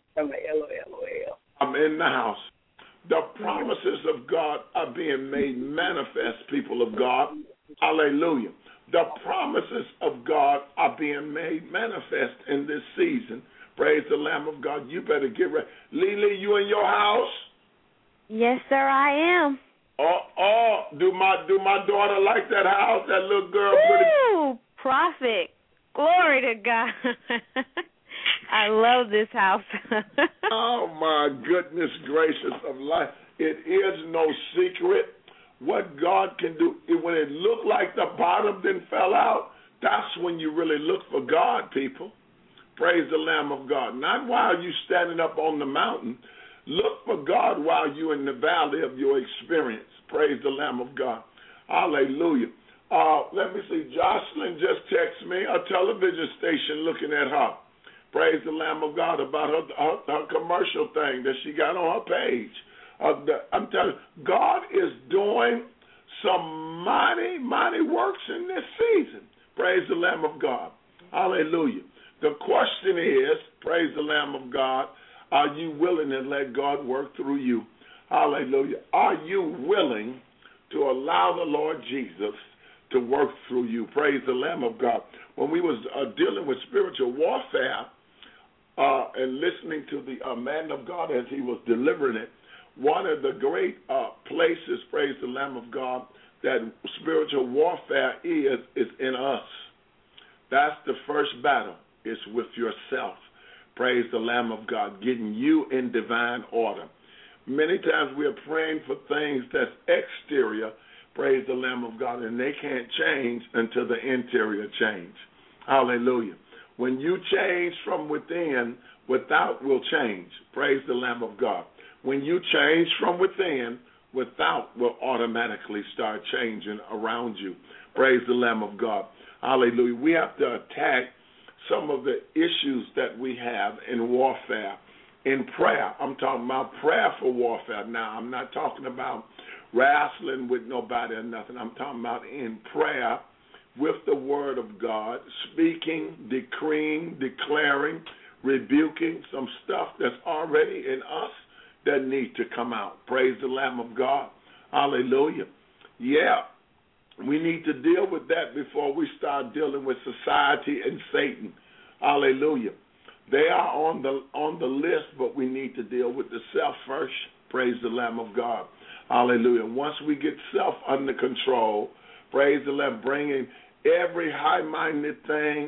[SPEAKER 2] I'm in the house. The promises of God are being made manifest, people of God. Hallelujah. The promises of God are being made manifest in this season. Praise the Lamb of God. You better get ready. Lily, you in your house?
[SPEAKER 9] Yes, sir, I am.
[SPEAKER 2] Oh, oh, do my do my daughter like that house? That little girl.
[SPEAKER 9] Woo! Pretty... Prophet. Glory to God. I love this house.
[SPEAKER 2] Oh, my goodness gracious of life. It is no secret what God can do. When it looked like the bottom then fell out, that's when you really look for God, people. Praise the Lamb of God. Not while you standing up on the mountain. Look for God while you're in the valley of your experience. Praise the Lamb of God. Hallelujah. Uh, let me see. Jocelyn just texted me, a television station looking at her. Praise the Lamb of God about her, her, her commercial thing that she got on her page. Uh, the, I'm telling you, God is doing some mighty, mighty works in this season. Praise the Lamb of God. Hallelujah. The question is, praise the Lamb of God, are you willing to let God work through you? Hallelujah. Are you willing to allow the Lord Jesus to work through you? Praise the Lamb of God. When we was uh, dealing with spiritual warfare uh, and listening to the uh, man of God as he was delivering it, one of the great uh, places, praise the Lamb of God, that spiritual warfare is, is in us. That's the first battle. It's with yourself. Praise the Lamb of God, getting you in divine order. Many times we are praying for things that's exterior, praise the Lamb of God, and they can't change until the interior change. Hallelujah. When you change from within, without will change. Praise the Lamb of God. When you change from within, without will automatically start changing around you. Praise the Lamb of God. Hallelujah. We have to attack some of the issues that we have in warfare, in prayer. I'm talking about prayer for warfare now. I'm not talking about wrestling with nobody or nothing. I'm talking about in prayer with the word of God, speaking, decreeing, declaring, rebuking some stuff that's already in us that need to come out. Praise the Lamb of God. Hallelujah. Yeah. We need to deal with that before we start dealing with society and Satan. Hallelujah. They are on the on the list, but we need to deal with the self first. Praise the Lamb of God. Hallelujah. Once we get self under control, praise the Lamb, bringing every high-minded thing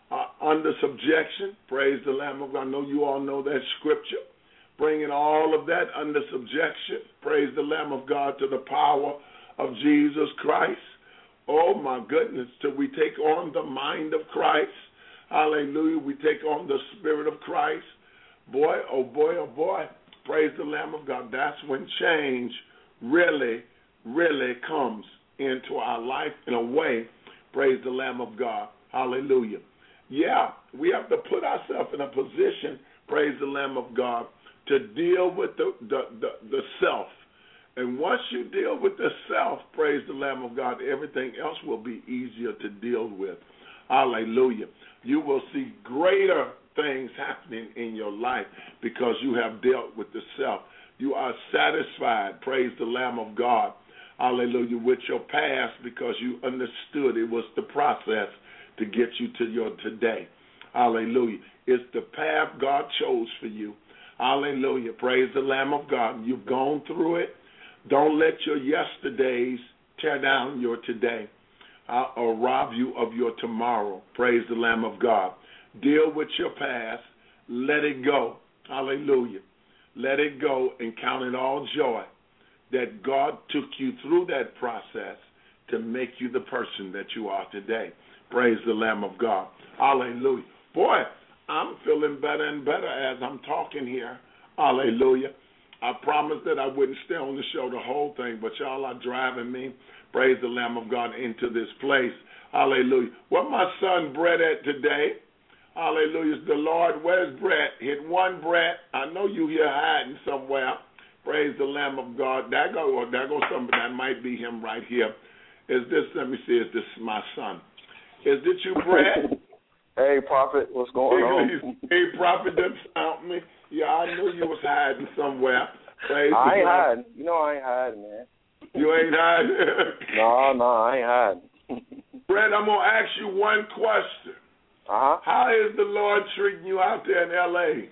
[SPEAKER 2] uh, under subjection. Praise the Lamb of God. I know you all know that scripture. Bringing all of that under subjection. Praise the Lamb of God to the power of Jesus Christ. Oh, my goodness, till we take on the mind of Christ. Hallelujah. We take on the Spirit of Christ. Boy, oh boy, oh boy. Praise the Lamb of God. That's when change really, really comes into our life in a way. Praise the Lamb of God. Hallelujah. Yeah, we have to put ourselves in a position, praise the Lamb of God, to deal with the, the, the, the self. And once you deal with the self, praise the Lamb of God, everything else will be easier to deal with. Hallelujah. You will see greater things happening in your life because you have dealt with the self. You are satisfied, praise the Lamb of God, hallelujah, with your past because you understood it was the process to get you to your today. Hallelujah. It's the path God chose for you. Hallelujah. Praise the Lamb of God. You've gone through it. Don't let your yesterdays tear down your today uh, or rob you of your tomorrow. Praise the Lamb of God. Deal with your past. Let it go. Hallelujah. Let it go and count it all joy that God took you through that process to make you the person that you are today. Praise the Lamb of God. Hallelujah. Boy, I'm feeling better and better as I'm talking here. Hallelujah. I promised that I wouldn't stay on the show the whole thing, but y'all are driving me, praise the Lamb of God, into this place. Hallelujah. Where my son Brett at today? Hallelujah. The Lord, where's Brett? Hit one, Brett. I know you here hiding somewhere. Praise the Lamb of God. That go, or that goes somebody. That might be him right here. Is this, let me see, is this my son? Is this you, Brett?
[SPEAKER 10] Hey, Prophet, what's going on?
[SPEAKER 2] Hey, Prophet, didn't sound me. Yeah, I knew you was hiding somewhere. Praise
[SPEAKER 10] I ain't
[SPEAKER 2] God.
[SPEAKER 10] hiding. You know I ain't hiding, man.
[SPEAKER 2] You ain't hiding?
[SPEAKER 10] no, no, I ain't hiding.
[SPEAKER 2] Brett, I'm going to ask you one question.
[SPEAKER 10] Uh-huh.
[SPEAKER 2] How is the Lord treating you out there in L A?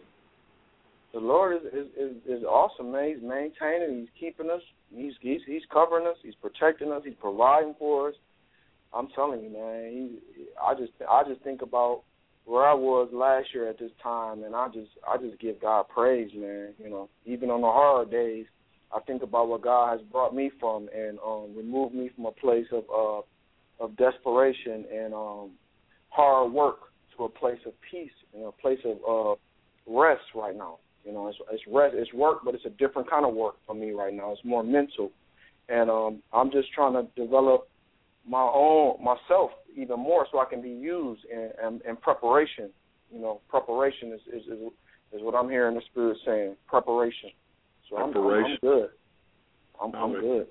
[SPEAKER 10] The Lord is is, is, is awesome, man. He's maintaining. He's keeping us. He's, he's he's covering us. He's protecting us. He's providing for us. I'm telling you, man. He, I just I just think about where I was last year at this time, and I just I just give God praise, man. You know, even on the hard days, I think about what God has brought me from and um, removed me from a place of uh, of desperation and um, hard work to a place of peace and a place of uh, rest right now. You know, it's, it's rest, it's work, but it's a different kind of work for me right now. It's more mental, and um, I'm just trying to develop my own myself even more so I can be used in, in, in preparation. You know, preparation is, is is is what I'm hearing the Spirit saying. Preparation. So preparation. I'm, I'm good. I'm, I'm good.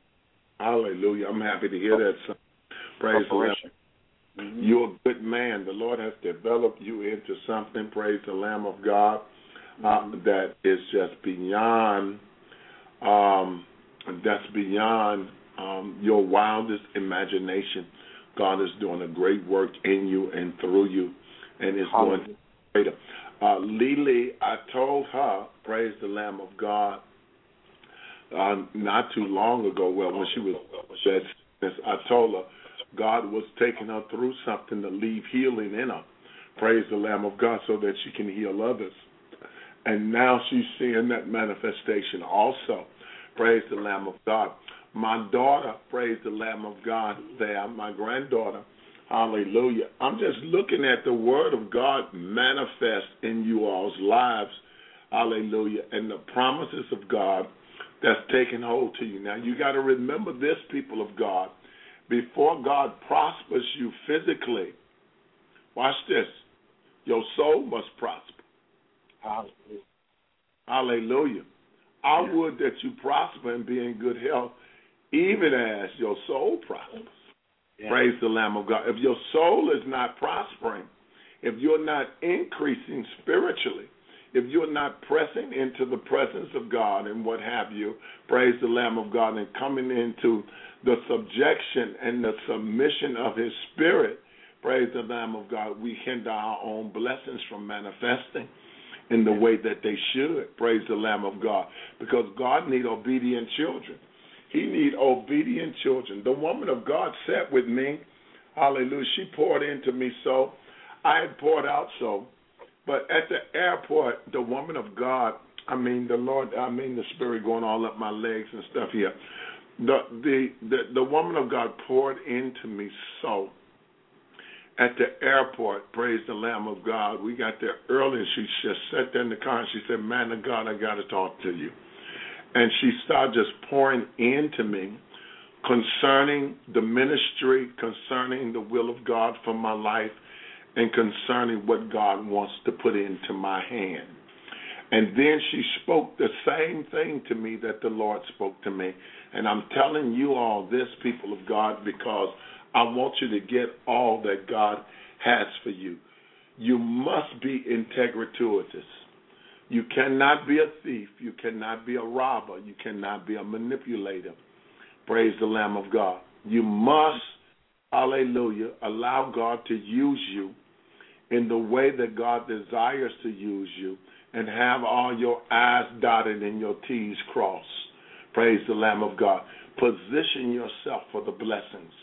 [SPEAKER 2] Hallelujah. I'm happy to hear that, son. Praise the Lamb. Mm-hmm. You're a good man. The Lord has developed you into something, praise the Lamb of God, uh, mm-hmm. that is just beyond, um, that's beyond um, your wildest imagination. God is doing a great work in you and through you, and it's going to greater. Uh, Lily, I told her, praise the Lamb of God, uh, not too long ago, well, when she was, I told her, God was taking her through something to leave healing in her. Praise the Lamb of God, so that she can heal others. And now she's seeing that manifestation also. Praise the Lamb of God. My daughter, praise the Lamb of God there, my granddaughter, hallelujah. I'm just looking at the word of God manifest in you all's lives, hallelujah, and the promises of God that's taking hold to you. Now, you got to remember this, people of God. Before God prospers you physically, watch this, your soul must prosper.
[SPEAKER 10] Hallelujah.
[SPEAKER 2] Hallelujah. I yeah. would that you prosper and be in good health, even as your soul prospers. Yeah. Praise the Lamb of God. If your soul is not prospering, if you're not increasing spiritually, if you're not pressing into the presence of God and what have you, praise the Lamb of God, and coming into the subjection and the submission of his spirit, praise the Lamb of God, we hinder our own blessings from manifesting in the way that they should, praise the Lamb of God, because God needs obedient children. He needs obedient children. The woman of God sat with me, hallelujah, she poured into me so. I had poured out so. But at the airport, the woman of God, I mean the Lord, I mean the Spirit going all up my legs and stuff here. The the the, the woman of God poured into me so. At the airport, praise the Lamb of God. We got there early, and she just sat there in the car, and she said, man of God, I got to talk to you. And she started just pouring into me concerning the ministry, concerning the will of God for my life, and concerning what God wants to put into my hand. And then she spoke the same thing to me that the Lord spoke to me. And I'm telling you all this, people of God, because I want you to get all that God has for you. You must be integritous. You cannot be a thief. You cannot be a robber. You cannot be a manipulator. Praise the Lamb of God. You must, hallelujah, allow God to use you in the way that God desires to use you and have all your I's dotted and your T's crossed. Praise the Lamb of God. Position yourself for the blessings.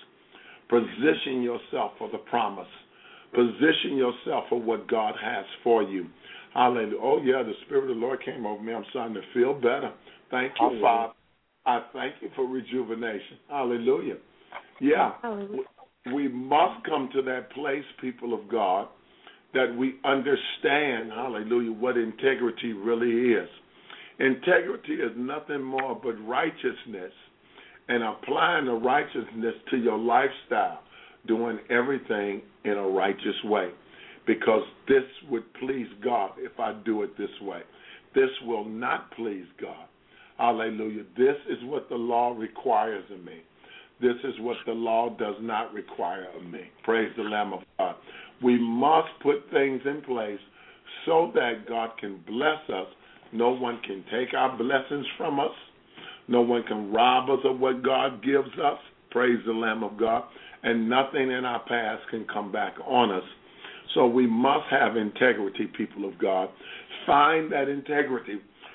[SPEAKER 2] Position yourself for the promise. Position yourself for what God has for you. Hallelujah. Oh, yeah, the Spirit of the Lord came over me. I'm starting to feel better. Thank you, Hallelujah. Father. I thank you for rejuvenation. Hallelujah. Yeah, Hallelujah. We must come to that place, people of God, that we understand, hallelujah, what integrity really is. Integrity is nothing more but righteousness and applying the righteousness to your lifestyle, doing everything in a righteous way, because this would please God if I do it this way. This will not please God. Hallelujah. This is what the law requires of me. This is what the law does not require of me. Praise the Lamb of God. We must put things in place so that God can bless us. No one can take our blessings from us. No one can rob us of what God gives us. Praise the Lamb of God. And nothing in our past can come back on us. So we must have integrity, people of God. Find that integrity.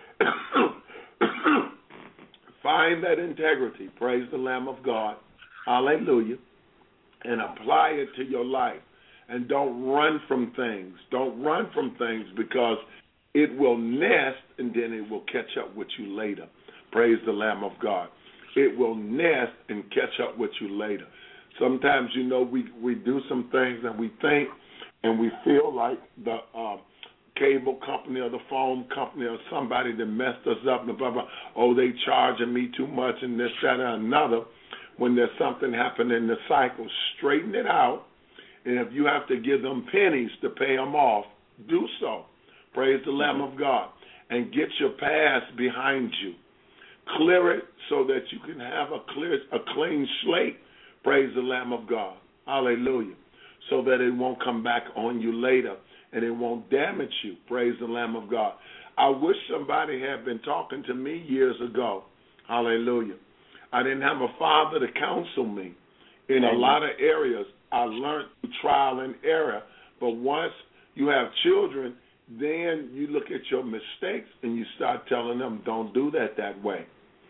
[SPEAKER 2] Find that integrity. Praise the Lamb of God. Hallelujah. And apply it to your life. And don't run from things. Don't run from things, because it will nest and then it will catch up with you later. Praise the Lamb of God. It will nest and catch up with you later. Sometimes, you know, we, we do some things and we think and we feel like the uh, cable company or the phone company or somebody that messed us up and blah, blah, oh, they charging me too much and this, that, and another. When there's something happening in the cycle, straighten it out. And if you have to give them pennies to pay them off, do so. Praise the Lamb of God. And get your past behind you. Clear it so that you can have a clear, a clean slate. Praise the Lamb of God. Hallelujah. So that it won't come back on you later and it won't damage you. Praise the Lamb of God. I wish somebody had been talking to me years ago. Hallelujah. I didn't have a father to counsel me. In a lot of areas, I learned through trial and error. But once you have children, then you look at your mistakes and you start telling them, don't do that that way.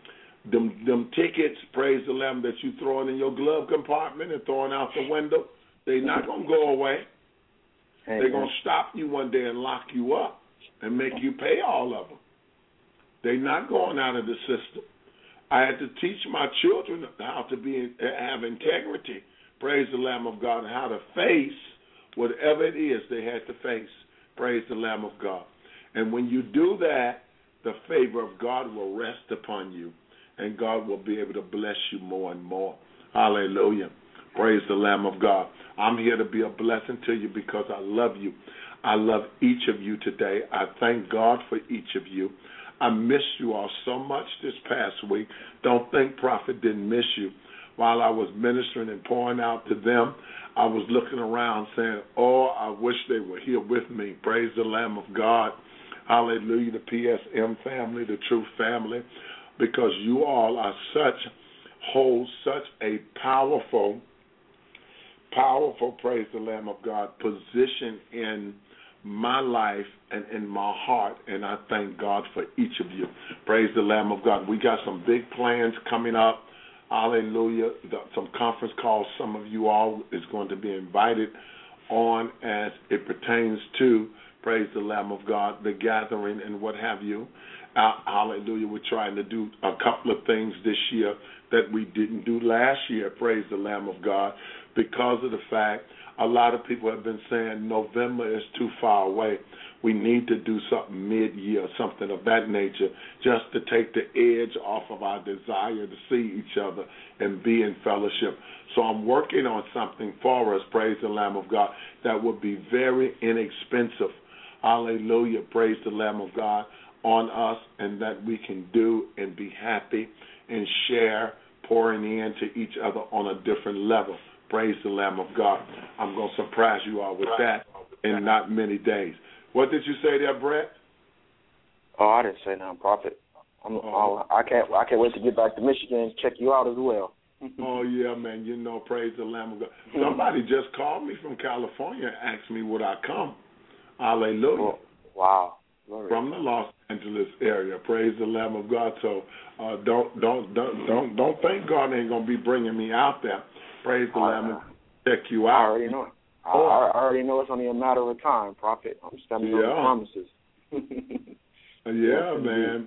[SPEAKER 2] Them, them tickets, praise the Lamb, that you throwing in your glove compartment and throwing out the window, they're not going to go away. Amen. They're going to stop you one day and lock you up and make you pay all of them. They're not going out of the system. I had to teach my children how to be have integrity, praise the Lamb of God, and how to face whatever it is they had to face, praise the Lamb of God. And when you do that, the favor of God will rest upon you, and God will be able to bless you more and more. Hallelujah. Praise the Lamb of God. I'm here to be a blessing to you because I love you. I love each of you today. I thank God for each of you. I missed you all so much this past week. Don't think Prophet didn't miss you. While I was ministering and pouring out to them, I was looking around saying, oh, I wish they were here with me. Praise the Lamb of God. Hallelujah, the P S M family, the Truth family, because you all are such, hold such a powerful, powerful, praise the Lamb of God, position in my life and in my heart, and I thank God for each of you. Praise the Lamb of God. We got some big plans coming up. Hallelujah. The, some conference calls. Some of you all is going to be invited on as it pertains to, praise the Lamb of God, the gathering and what have you. Uh, hallelujah. We're trying to do a couple of things this year that we didn't do last year, praise the Lamb of God, because of the fact a lot of people have been saying November is too far away. We need to do something mid-year, something of that nature, just to take the edge off of our desire to see each other and be in fellowship. So I'm working on something for us, praise the Lamb of God, that would be very inexpensive. Hallelujah, praise the Lamb of God, on us, and that we can do and be happy and share, pouring into each other on a different level. Praise the Lamb of God. I'm going to surprise you all with that in not many days. What did you say there, Brett?
[SPEAKER 10] Oh, I didn't say nothing, Prophet. I'm, oh. I can't. I can't wait to get back to Michigan and check you out as well.
[SPEAKER 2] Oh yeah, man. You know, praise the Lamb of God. Somebody just called me from California and asked me would I come. Hallelujah.
[SPEAKER 10] Oh, wow. Glory.
[SPEAKER 2] From the Los Angeles area, praise the Lamb of God. So uh, don't don't don't don't don't think God ain't gonna be bringing me out there. Praise the uh, Lamb and check you out.
[SPEAKER 10] I already know. I, oh. I already know it's only a matter of time, Prophet. I'm standing
[SPEAKER 2] yeah.
[SPEAKER 10] on the promises.
[SPEAKER 2] yeah, yes, man.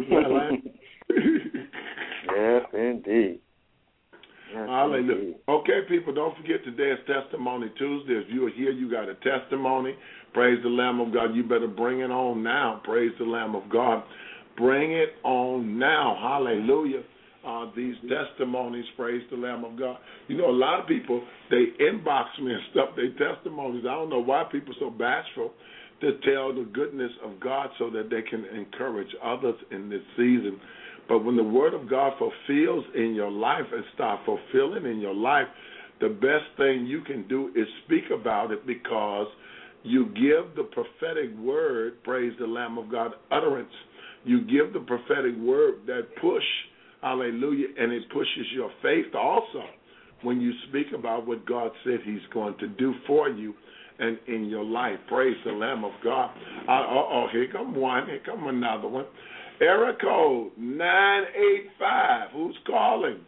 [SPEAKER 10] yes, indeed. Yes,
[SPEAKER 2] Hallelujah.
[SPEAKER 10] indeed.
[SPEAKER 2] Okay, people, don't forget today is Testimony Tuesday. If you're here, you got a testimony. Praise the Lamb of God. You better bring it on now. Praise the Lamb of God. Bring it on now. Hallelujah. Uh, these testimonies, praise the Lamb of God. You know, a lot of people, they inbox me and stuff, they testimonies. I don't know why people are so bashful to tell the goodness of God so that they can encourage others in this season. But when the Word of God fulfills in your life and start fulfilling in your life, the best thing you can do is speak about it, because you give the prophetic word, praise the Lamb of God, utterance. You give the prophetic word that push, hallelujah, and it pushes your faith also when you speak about what God said he's going to do for you and in your life. Praise the Lamb of God. Uh, uh-oh, here come one. Here come another one. Area code nine eight five. Who's calling?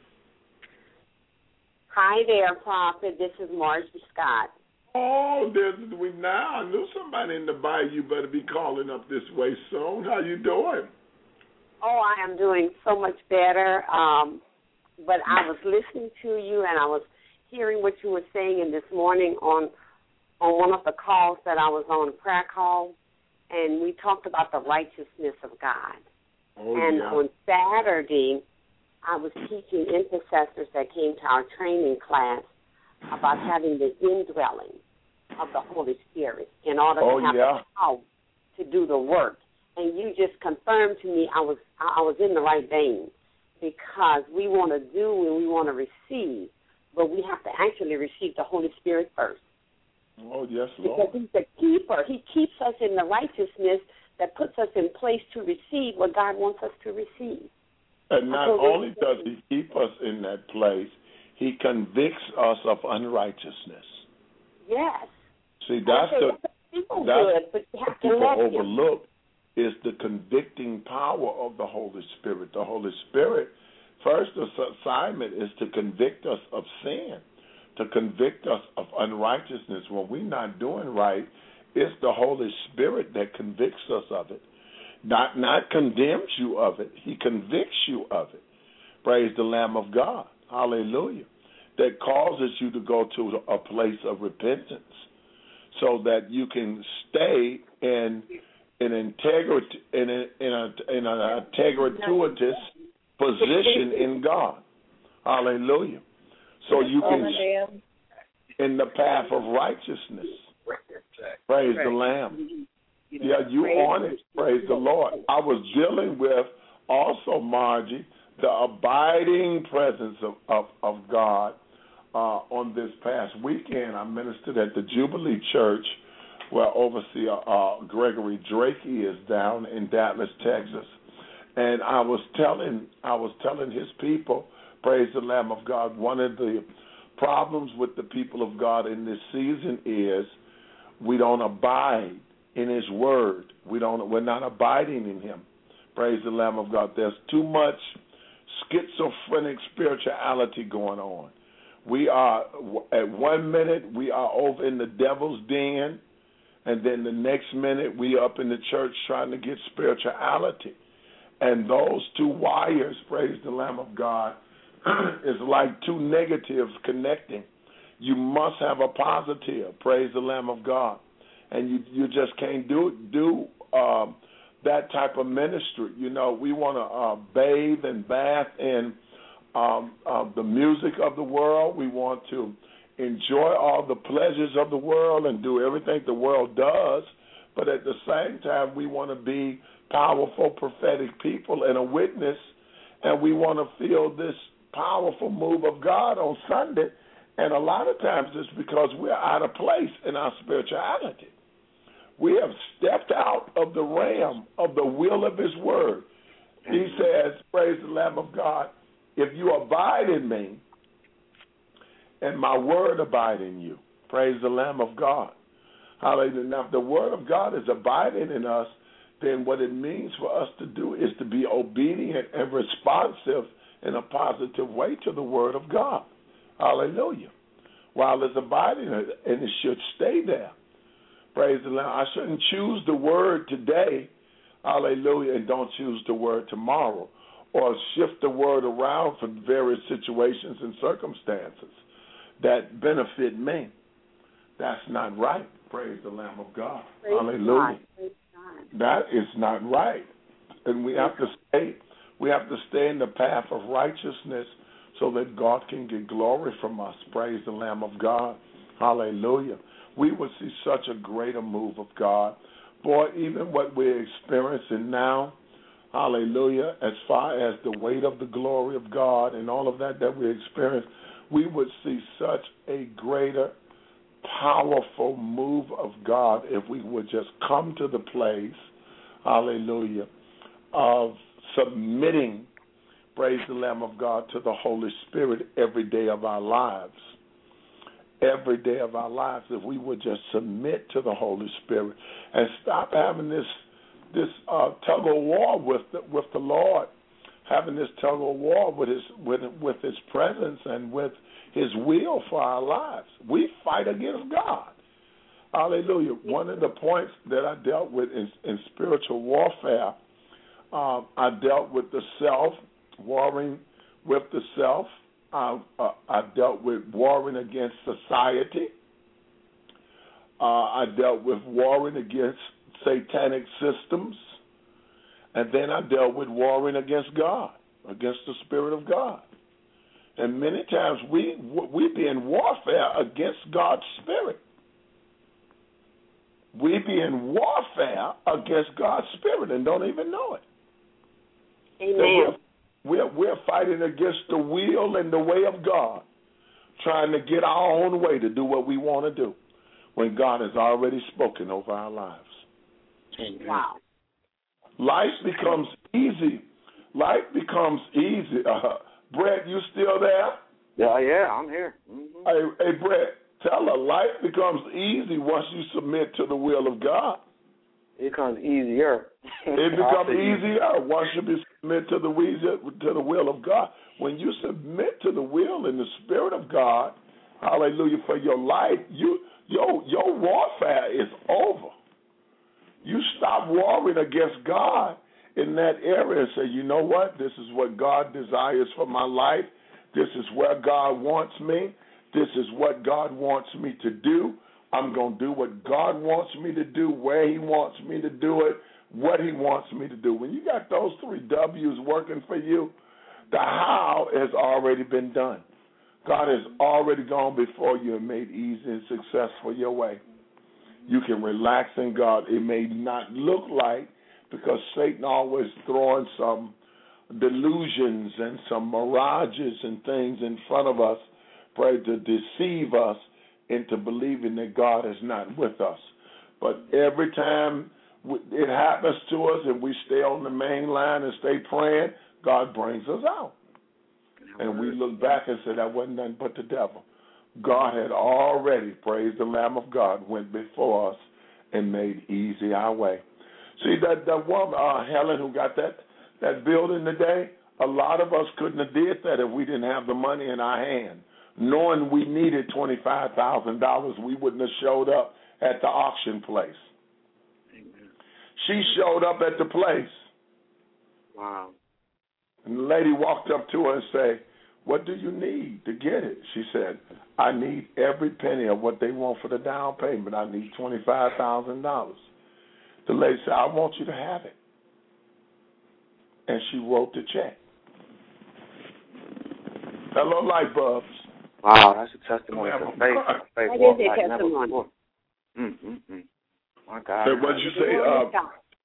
[SPEAKER 11] Hi there, Prophet. This is Margie Scott.
[SPEAKER 2] Oh, there's we now. I knew somebody in the bayou better be calling up this way soon. How you doing?
[SPEAKER 11] Oh, I am doing so much better. Um, but I was listening to you, and I was hearing what you were saying. And this morning on on one of the calls that I was on, a prayer call, and we talked about the righteousness of God.
[SPEAKER 2] Oh,
[SPEAKER 11] and
[SPEAKER 2] yeah.
[SPEAKER 11] on Saturday, I was teaching intercessors that came to our training class about having the indwelling of the Holy Spirit in order
[SPEAKER 2] oh,
[SPEAKER 11] to have
[SPEAKER 2] yeah.
[SPEAKER 11] the power to do the work. And you just confirmed to me I was I was in the right vein, because we want to do and we want to receive, but we have to actually receive the Holy Spirit first.
[SPEAKER 2] Oh, yes,
[SPEAKER 11] Lord. Because he's the keeper. He keeps us in the righteousness that puts us in place to receive what God wants us to receive.
[SPEAKER 2] And not only does he keep us in that place, he convicts us of unrighteousness.
[SPEAKER 11] Yes.
[SPEAKER 2] See, that's
[SPEAKER 11] okay,
[SPEAKER 2] the
[SPEAKER 11] people
[SPEAKER 2] that's
[SPEAKER 11] good, but you have
[SPEAKER 2] what
[SPEAKER 11] to
[SPEAKER 2] people
[SPEAKER 11] let
[SPEAKER 2] overlook him. Is the convicting power of the Holy Spirit. The Holy Spirit, first assignment is to convict us of sin, to convict us of unrighteousness. When we're not doing right, it's the Holy Spirit that convicts us of it. Not not condemns you of it. He convicts you of it. Praise the Lamb of God. Hallelujah. That causes you to go to a place of repentance so that you can stay in an integrity in a, in a, in an integritous position in God. Hallelujah. So you can in the path of righteousness. Praise the Lamb. Yeah, you on it. Praise the Lord. I was dealing with also, Margie, the abiding presence of, of, of God uh, on this past weekend. I ministered at the Jubilee Church, where Overseer uh, Gregory Drake is down in Dallas, Texas. And I was telling I was telling his people, praise the Lamb of God, one of the problems with the people of God in this season is we don't abide in his word. We don't we're not abiding in him. Praise the Lamb of God. There's too much schizophrenic spirituality going on. We are, at one minute, we are over in the devil's den, and then the next minute, we up in the church trying to get spirituality. And those two wires, praise the Lamb of God, is like two negatives connecting. You must have a positive, praise the Lamb of God. And you you just can't do do um, that type of ministry. You know, we want to uh, bathe and bath in um, uh, the music of the world. We want to enjoy all the pleasures of the world and do everything the world does. But at the same time, we want to be powerful, prophetic people and a witness, and we want to feel this powerful move of God on Sunday. And a lot of times it's because we're out of place in our spirituality. We have stepped out of the realm of the will of his word. He says, praise the Lamb of God, if you abide in me and my word abide in you, praise the Lamb of God. Hallelujah. Now, if the word of God is abiding in us, then what it means for us to do is to be obedient and responsive in a positive way to the word of God. Hallelujah. While it's abiding, and it should stay there. Praise the Lord. I shouldn't choose the word today, hallelujah, and don't choose the word tomorrow, or shift the word around for various situations and circumstances that benefit me. That's not right. Praise the Lamb of God. Praise hallelujah. God. That is not right. And we have to stay, we have to stay in the path of righteousness so that God can get glory from us. Praise the Lamb of God. Hallelujah. We would see such a greater move of God. Boy, even what we're experiencing now, hallelujah, as far as the weight of the glory of God and all of that that we experience, we would see such a greater, powerful move of God if we would just come to the place, hallelujah, of submitting, praise the Lamb of God, to the Holy Spirit every day of our lives. Every day of our lives, if we would just submit to the Holy Spirit and stop having this this uh, tug of war with the, with the Lord, having this tug of war with his with with His presence and with His will for our lives. We fight against God. Hallelujah. One of the points that I dealt with in, in spiritual warfare, um, I dealt with the self, warring with the self. I, uh, I dealt with warring against society. Uh, I dealt with warring against satanic systems. And then I dealt with warring against God, against the Spirit of God. And many times we we be in warfare against God's Spirit. We be in warfare against God's Spirit and don't even know it.
[SPEAKER 11] Amen.
[SPEAKER 2] We're, we're fighting against the will and the way of God, trying to get our own way to do what we want to do when God has already spoken over our lives.
[SPEAKER 11] Wow.
[SPEAKER 2] Life becomes easy. Life becomes easy. Uh, Brett, you still there?
[SPEAKER 10] Yeah, yeah, I'm here. Mm-hmm.
[SPEAKER 2] Hey, hey, Brett, tell her life becomes easy once you submit to the will of God.
[SPEAKER 10] It becomes easier.
[SPEAKER 2] It becomes easier once you submit to the to the will of God. When you submit to the will and the Spirit of God, hallelujah, for your life, you your your warfare is over. You stop warring against God in that area and say, you know what? This is what God desires for my life. This is where God wants me. This is what God wants me to do. I'm going to do what God wants me to do, where He wants me to do it, what He wants me to do. When you got those three W's working for you, the how has already been done. God has already gone before you and made easy and successful your way. You can relax in God. It may not look like, because Satan always throwing some delusions and some mirages and things in front of us, pray, to deceive us into believing that God is not with us. But every time it happens to us and we stay on the main line and stay praying, God brings us out. And we look back and say that wasn't nothing but the devil. God had already, praise the Lamb of God, went before us and made easy our way. See, that, that woman, uh, Helen, who got that, that building today, a lot of us couldn't have did that if we didn't have the money in our hand. knowing we needed twenty-five thousand dollars, we wouldn't have showed up at the auction place. Amen. She showed up at the place.
[SPEAKER 10] Wow.
[SPEAKER 2] And the lady walked up to her and said, what do you need to get it? She said, I need every penny of what they want for the down payment. I need twenty-five thousand dollars. The lady said, I want you to have it. And she wrote the check. Hello, light bulbs.
[SPEAKER 10] Wow, that's a testimony of faith. faith
[SPEAKER 11] that is a like testimony.
[SPEAKER 10] Mm-mm-mm. My God.
[SPEAKER 2] So what did you say? Uh,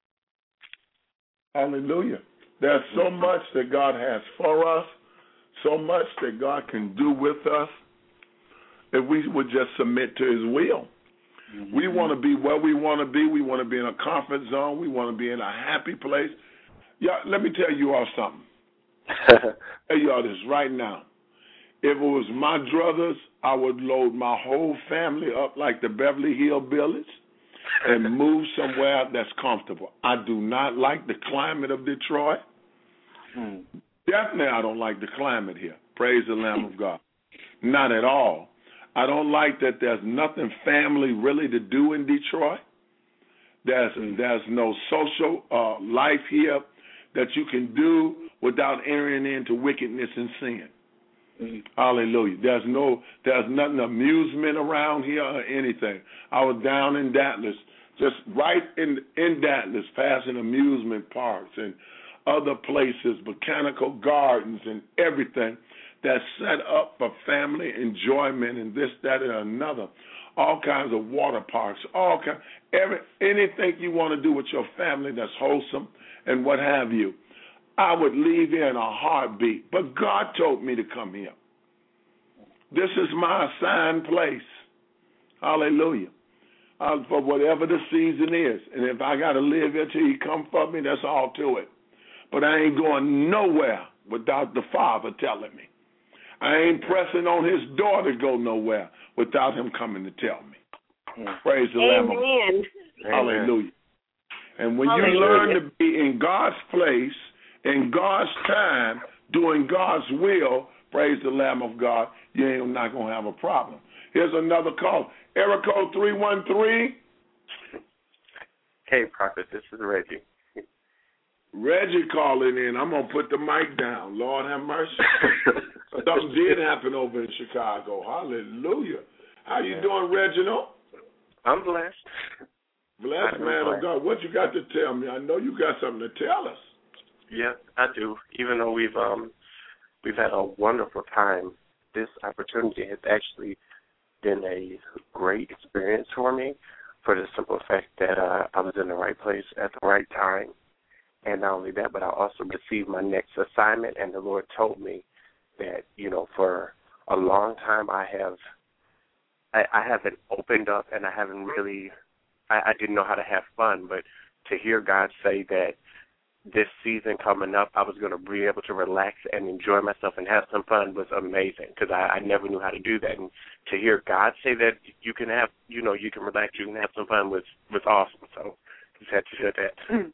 [SPEAKER 2] hallelujah. There's so much that God has for us, so much that God can do with us, if we would just submit to his will. Mm-hmm. We want to be where we want to be. We want to be in a comfort zone. We want to be in a happy place. Yeah, let me tell you all something. Tell you all this right now. If it was my druthers, I would load my whole family up like the Beverly Hillbillies and move somewhere that's comfortable. I do not like the climate of Detroit. Hmm. Definitely I don't like the climate here. Praise the Lamb of God. Not at all. I don't like that there's nothing family really to do in Detroit. There's, there's no social uh, life here that you can do without entering into wickedness and sin. Mm-hmm. Hallelujah. There's no, there's nothing amusement around here or anything. I was down in Dallas, just right in in Dallas, passing amusement parks and other places, botanical gardens and everything that's set up for family enjoyment and this, that, and another. All kinds of water parks, all kind, every anything you want to do with your family that's wholesome and what have you. I would leave here in a heartbeat, but God told me to come here. This is my assigned place. Hallelujah. Uh, for whatever the season is. And if I got to live here till he come for me, that's all to it. But I ain't going nowhere without the Father telling me. I ain't pressing on his door to go nowhere without him coming to tell me. Mm. Praise the Lamb of God. Hallelujah. And when Hallelujah. You learn to be in God's place, in God's time, doing God's will, praise the Lamb of God, you ain't not going to have a problem. Here's another call. Area code three one three.
[SPEAKER 12] Hey, Prophet, this is Reggie.
[SPEAKER 2] Reggie calling in. I'm going to put the mic down. Lord have mercy. Something did happen over in Chicago. Hallelujah. How you doing, Reginald?
[SPEAKER 12] I'm blessed.
[SPEAKER 2] Blessed, man of God. What you got to tell me? I know you got something to tell us.
[SPEAKER 12] Yeah, I do. Even though we've um we've had a wonderful time, this opportunity has actually been a great experience for me, for the simple fact that uh, I was in the right place at the right time. And not only that, but I also received my next assignment, and the Lord told me that, you know, for a long time I have, I, I haven't opened up and I haven't really, I, I didn't know how to have fun, but to hear God say that this season coming up, I was going to be able to relax and enjoy myself and have some fun was amazing, because I, I never knew how to do that. And to hear God say that you can have, you know, you can relax, you can have some fun was, was awesome. So just had to share that.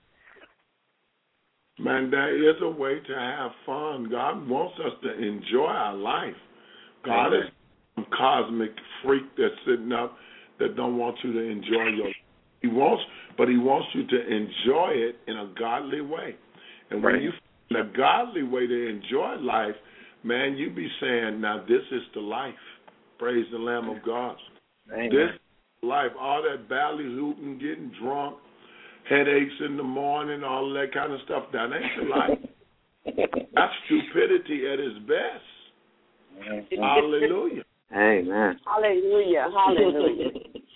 [SPEAKER 2] Man, there is a way to have fun. God wants us to enjoy our life. God Amen. Is some cosmic freak that's sitting up that don't want you to enjoy your life. He wants, but he wants you to enjoy it in a godly way. And when right. you find a godly way to enjoy life, man, you be saying, now this is the life. Praise the Lamb of God. Amen. This life, all that ballyhooting, getting drunk, headaches in the morning, all that kind of stuff, that ain't the life. That's stupidity at its best. Amen. Hallelujah.
[SPEAKER 11] Amen. Hallelujah. Hallelujah.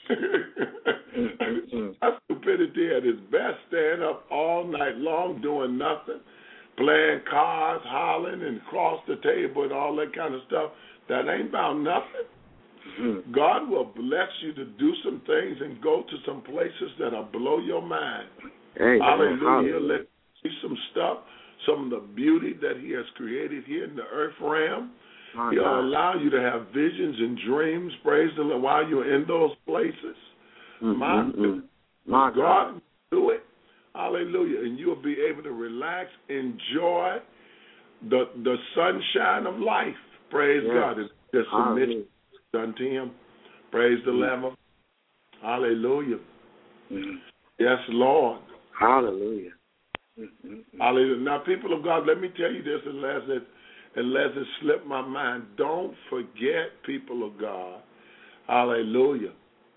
[SPEAKER 2] That's stupidity at its best, staying up all night long doing nothing, playing cards, hollering, and across the table and all that kind of stuff. That ain't about nothing. Mm-hmm. God will bless you to do some things and go to some places that'll blow your mind. Amen. Hallelujah. Let you see some stuff, some of the beauty that he has created here in the earth realm. My He'll God. Allow you to have visions and dreams, praise the Lord, while you're in those places. Mm-hmm. My, mm-hmm. My God, God will do it. Hallelujah. And you'll be able to relax, enjoy the the sunshine of life. Praise yes. God. Just submit unto him. Praise the Lamb of God. Hallelujah. Mm-hmm. Yes, Lord.
[SPEAKER 10] Hallelujah.
[SPEAKER 2] Mm-hmm. Hallelujah. Now, people of God, let me tell you this unless it, unless it slipped my mind. Don't forget, people of God. Hallelujah.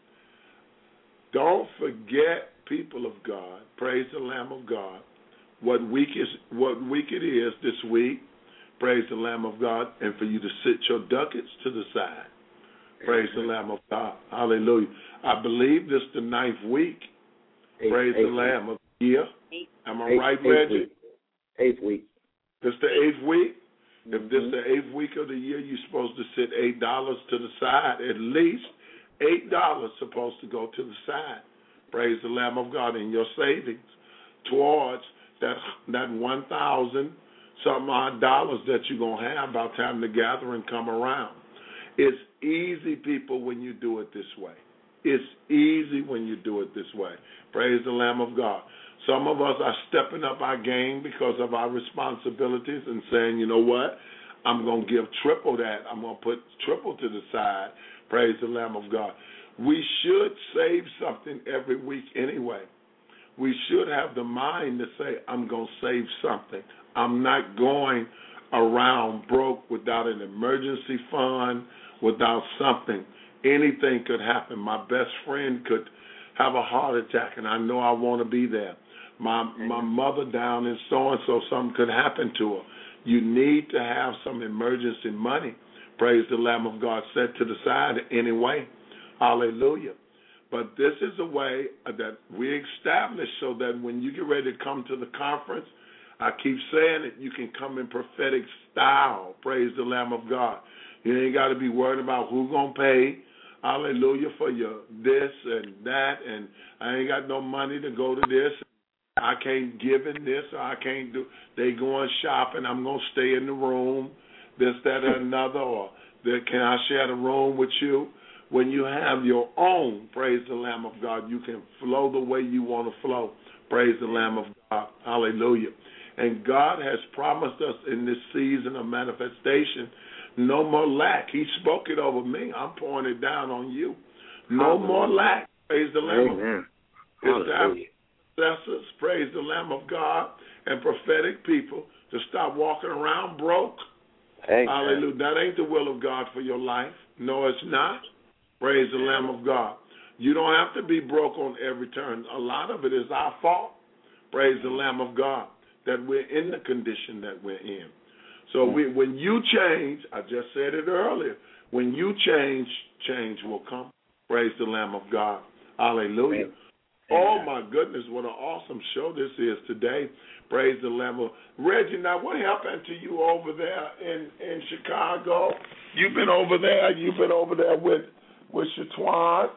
[SPEAKER 2] Don't forget, people of God. Praise the Lamb of God. What week is what week it is this week. Praise the Lamb of God, and for you to sit your ducats to the side. Praise Amen. The Lamb of God. Hallelujah. I believe this is the ninth week. Eight, Praise eight the Lamb week. Of the year. Am I
[SPEAKER 10] eight,
[SPEAKER 2] right,
[SPEAKER 10] eight
[SPEAKER 2] Reggie?
[SPEAKER 10] Week. Eighth week.
[SPEAKER 2] This the eighth week?
[SPEAKER 10] Mm-hmm.
[SPEAKER 2] If this is the eighth week of the year, you're supposed to sit eight dollars to the side. At least eight dollars supposed to go to the side. Praise the Lamb of God in your savings towards that that one thousand something odd dollars that you're going to have by the time the gathering come around. It's easy, people, when you do it this way. It's easy when you do it this way. Praise the Lamb of God. Some of us are stepping up our game because of our responsibilities and saying, you know what, I'm going to give triple that. I'm going to put triple to the side. Praise the Lamb of God. We should save something every week anyway. We should have the mind to say, I'm going to save something. I'm not going around broke without an emergency fund, without something. Anything could happen. My best friend could have a heart attack, and I know I want to be there. My my mother down in so-and-so, something could happen to her. You need to have some emergency money, praise the Lamb of God, set to the side anyway. Hallelujah. But this is a way that we establish so that when you get ready to come to the conference, I keep saying it, you can come in prophetic style, praise the Lamb of God. You ain't got to be worried about who's going to pay, hallelujah, for your this and that, and I ain't got no money to go to this. I can't give in this, or I can't do, they going shopping, I'm going to stay in the room, this, that, or another, or can I share the room with you? When you have your own, praise the Lamb of God, you can flow the way you want to flow. Praise the Lamb of God. Hallelujah. And God has promised us in this season of manifestation no more lack. He spoke it over me. I'm pouring it down on you. No Hallelujah. More lack. Praise the Lamb of God. It's time for intercessors, praise the Lamb of God, and prophetic people to stop walking around broke. Amen. Hallelujah. That ain't the will of God for your life. No, it's not. Praise the Lamb of God. You don't have to be broke on every turn. A lot of it is our fault. Praise the Lamb of God, that we're in the condition that we're in. So we, when you change, I just said it earlier, when you change, change will come. Praise the Lamb of God. Hallelujah. Amen. Oh, my goodness, what an awesome show this is today. Praise the Lamb of Reggie, now what happened to you over there in, in Chicago? You've been over there. You've been over there with with Shatwan,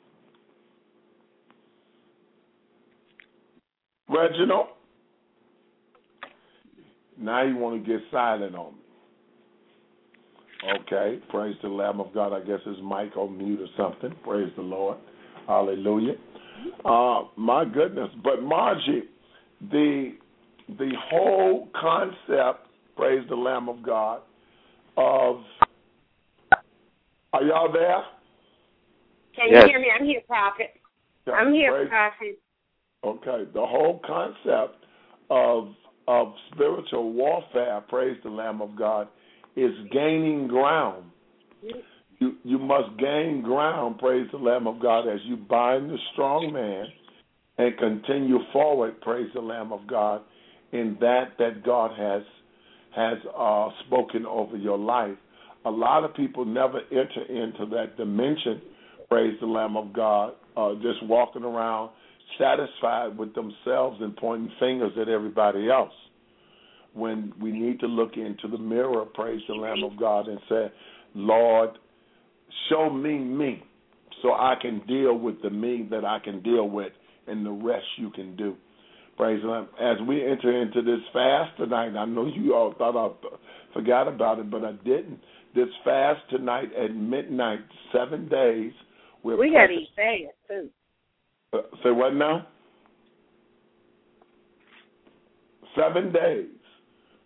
[SPEAKER 2] Reginald. Now you want to get silent on me. Okay, praise the Lamb of God. I guess his mic on mute or something. Praise the Lord. Hallelujah. Uh, my goodness. But Margie, the the whole concept, praise the Lamb of God, of, are y'all there?
[SPEAKER 8] Can you yes. hear me? I'm here, Prophet.
[SPEAKER 2] Yeah,
[SPEAKER 8] I'm here,
[SPEAKER 2] praise,
[SPEAKER 8] Prophet.
[SPEAKER 2] Okay, the whole concept of of spiritual warfare, praise the Lamb of God, is gaining ground. You you must gain ground, praise the Lamb of God, as you bind the strong man and continue forward, praise the Lamb of God, in that that God has has uh, spoken over your life. A lot of people never enter into that dimension, praise the Lamb of God, uh, just walking around satisfied with themselves and pointing fingers at everybody else. When we need to look into the mirror, praise the Lamb of God, and say, Lord, show me me so I can deal with the me that I can deal with, and the rest you can do. Praise the Lamb. As we enter into this fast tonight, I know you all thought I forgot about it, but I didn't. This fast tonight at midnight, seven days. We're
[SPEAKER 8] we got to eat fast, too.
[SPEAKER 2] Uh, say what now? Seven days.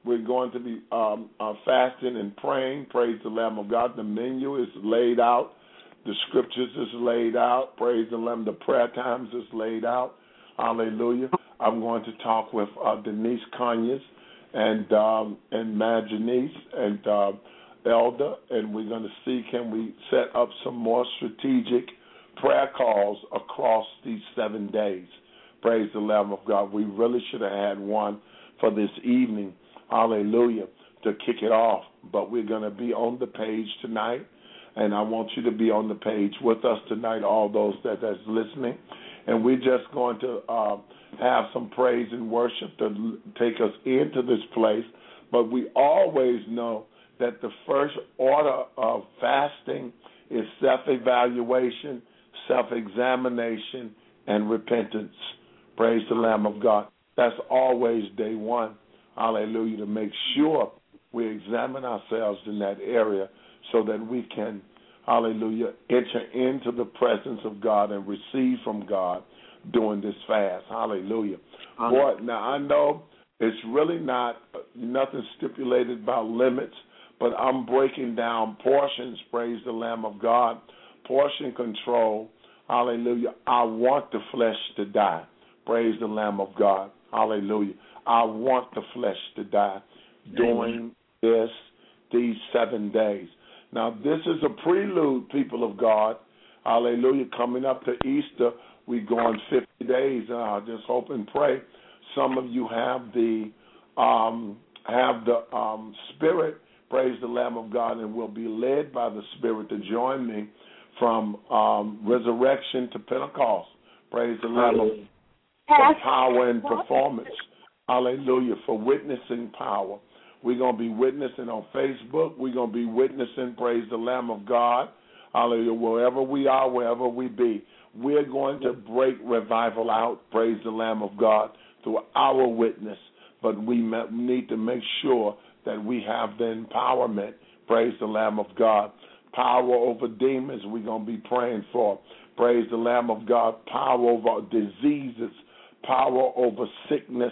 [SPEAKER 2] we're going to be um, uh, fasting and praying. Praise the Lamb of God. The menu is laid out. The scriptures is laid out. Praise the Lamb. The prayer times is laid out. Hallelujah. I'm going to talk with uh, Denise Conyers and um, and Mad Janice and uh, Elder, and we're going to see can we set up some more strategic prayer calls across these seven days. Praise the Lamb of God. We really should have had one for this evening. Hallelujah. To kick it off. But we're going to be on the page tonight, and I want you to be on the page with us tonight, all those that that's listening. And we're just going to uh, have some praise and worship to take us into this place. But we always know that the first order of fasting is self-evaluation, self-examination, and repentance. Praise the Lamb of God. That's always day one. Hallelujah. To make sure we examine ourselves in that area so that we can, hallelujah, enter into the presence of God and receive from God during this fast. Hallelujah. Boy, now I know it's really not nothing stipulated about limits, but I'm breaking down portions, praise the Lamb of God, portion control. Hallelujah. I want the flesh to die. Praise the Lamb of God. Hallelujah. I want the flesh to die during this, these seven days. Now, this is a prelude, people of God. Hallelujah. Coming up to Easter, we're going fifty days, and I just hope and pray some of you have the um, have the um, Spirit, praise the Lamb of God, and will be led by the Spirit to join me from um, resurrection to Pentecost. Praise the Lamb of God. For power and performance. Hallelujah. For witnessing power. We're going to be witnessing on Facebook. We're going to be witnessing, praise the Lamb of God. Hallelujah. Wherever we are, wherever we be. We're going to break revival out, praise the Lamb of God, through our witness. But we need to make sure that we have the empowerment, praise the Lamb of God. Power over demons we're going to be praying for. Praise the Lamb of God. Power over diseases. Power over sickness,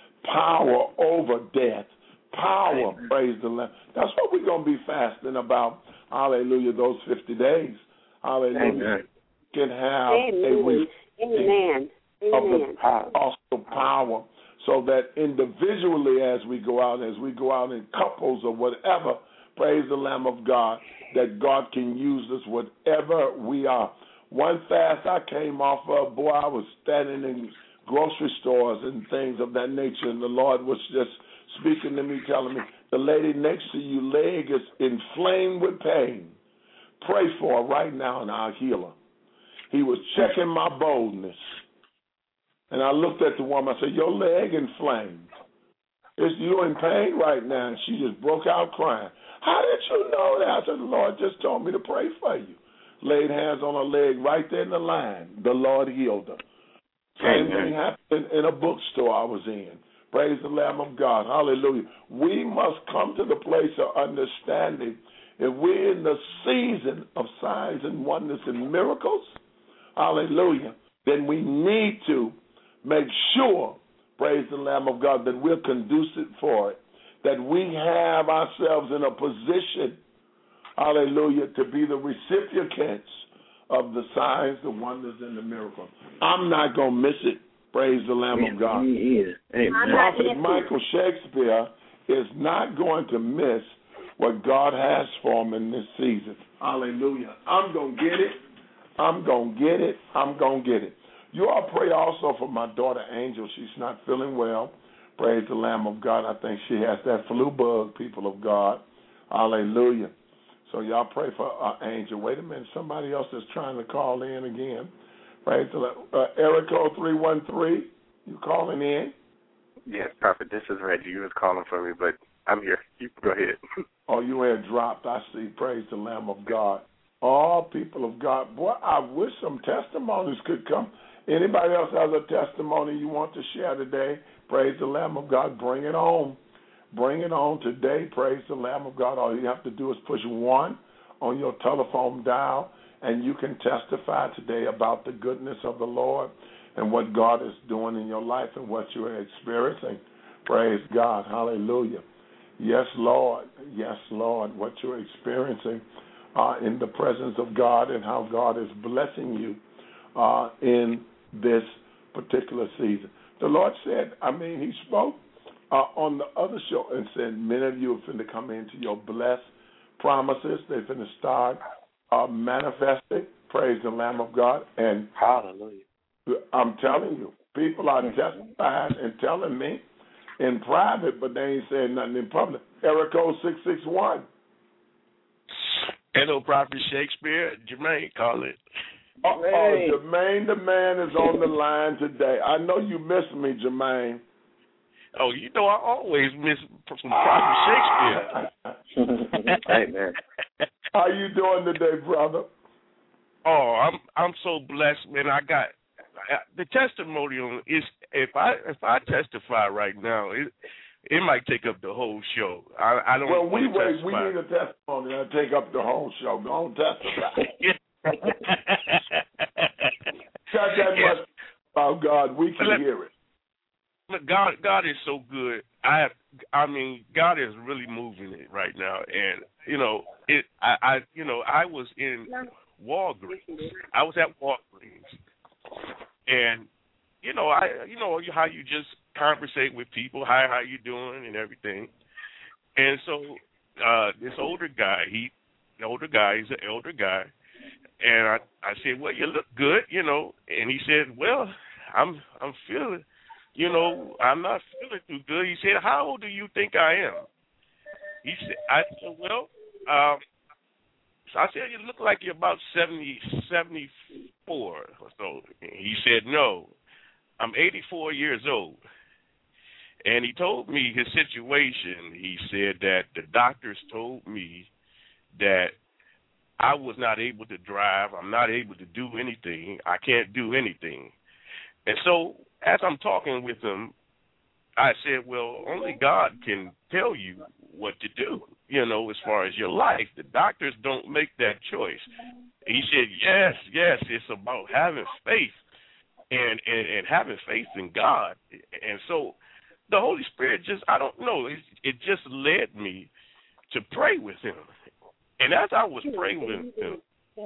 [SPEAKER 2] power over death, power, Amen. Praise the Lamb. That's what we're going to be fasting about, hallelujah, those fifty days. Hallelujah. Amen. Can have Amen. a Amen. of the also power so that individually as we go out, as we go out in couples or whatever, praise the Lamb of God, that God can use us whatever we are. One fast I came off of, boy, I was standing in grocery stores and things of that nature, and the Lord was just speaking to me, telling me, the lady next to you leg is inflamed with pain. Pray for her right now and I'll heal her. He was checking my boldness. And I looked at the woman, I said, your leg inflamed. Is you in pain right now? And she just broke out crying. How did you know that? I said, the Lord just told me to pray for you. Laid hands on her leg right there in the line. The Lord healed her. Same thing happened in a bookstore I was in. Praise the Lamb of God. Hallelujah. We must come to the place of understanding. If we're in the season of signs and wonders and miracles, hallelujah, then we need to make sure, praise the Lamb of God, that we're conducive for it, that we have ourselves in a position, hallelujah, to be the recipients of the signs, the wonders, and the miracles. I'm not going to miss it. Praise the Lamb of God. He is. Prophet Michael Shakespeare is not going to miss what God has for him in this season. Hallelujah. I'm going to get it. I'm going to get it. I'm going to get it. You all pray also for my daughter, Angel. She's not feeling well. Praise the Lamb of God. I think she has that flu bug, people of God. Hallelujah. So y'all pray for uh, Angel. Wait a minute. Somebody else is trying to call in again. Praise the Lord. Uh, Eric code three one three. You calling in?
[SPEAKER 12] Yes, Prophet. This is Reggie. You was calling for me, but I'm here. You go ahead.
[SPEAKER 2] Oh, you had dropped. I see. Praise the Lamb of God. All people of God. Boy, I wish some testimonies could come. Anybody else has a testimony you want to share today? Praise the Lamb of God. Bring it on. Bring it on today. Praise the Lamb of God. All you have to do is push one on your telephone dial, and you can testify today about the goodness of the Lord and what God is doing in your life and what you are experiencing. Praise God. Hallelujah. Yes, Lord. Yes, Lord. What you're experiencing uh, in the presence of God and how God is blessing you uh, in this particular season. The Lord said, I mean, he spoke uh, on the other show and said, many of you are finna come into your blessed promises. They're finna start uh, manifesting. Praise the Lamb of God. And
[SPEAKER 12] hallelujah.
[SPEAKER 2] I'm telling you, people are testifying and telling me in private, but they ain't saying nothing in public. Eric O six six one.
[SPEAKER 13] Hello, Prophet Shakespeare. Jermaine, call it.
[SPEAKER 2] Oh, oh, Jermaine the man is on the line today. I know you miss me, Jermaine.
[SPEAKER 13] Oh, you know I always miss some Prophet Shakespeare.
[SPEAKER 12] Hey, man.
[SPEAKER 2] How you doing today, brother?
[SPEAKER 13] Oh, I'm I'm so blessed, man. I got the testimonial is if I if I testify right now, it it might take up the whole show. I, I don't.
[SPEAKER 2] Well, we wait.
[SPEAKER 13] Testify.
[SPEAKER 2] We need a testimony to take up the whole show. Don't testify. Got that
[SPEAKER 13] yes.
[SPEAKER 2] much about God, we can
[SPEAKER 13] Let,
[SPEAKER 2] hear it.
[SPEAKER 13] Look, God, God is so good. I, I mean, God is really moving it right now, and you know, it. I, I you know, I was in Walgreens. I was at Walgreens, and you know, I, you know, how you just conversate with people, hi, how you doing, and everything. And so, uh, this older guy, he, the older guy, he's an elder guy, and I, I said, well, you look good, you know, and he said, well, I'm, I'm feeling, you know, I'm not feeling too good. He said, how old do you think I am? He said, I said, well, um, so I said, you look like you're about seventy, seventy-four or so. He said, no, I'm eighty-four years old. And he told me his situation. He said that the doctors told me that I was not able to drive. I'm not able to do anything. I can't do anything. And so as I'm talking with him, I said, well, only God can tell you what to do, you know, as far as your life. The doctors don't make that choice. He said, yes, yes, it's about having faith and, and, and having faith in God. And so the Holy Spirit just, I don't know, it, it just led me to pray with him. And as I was praying with him,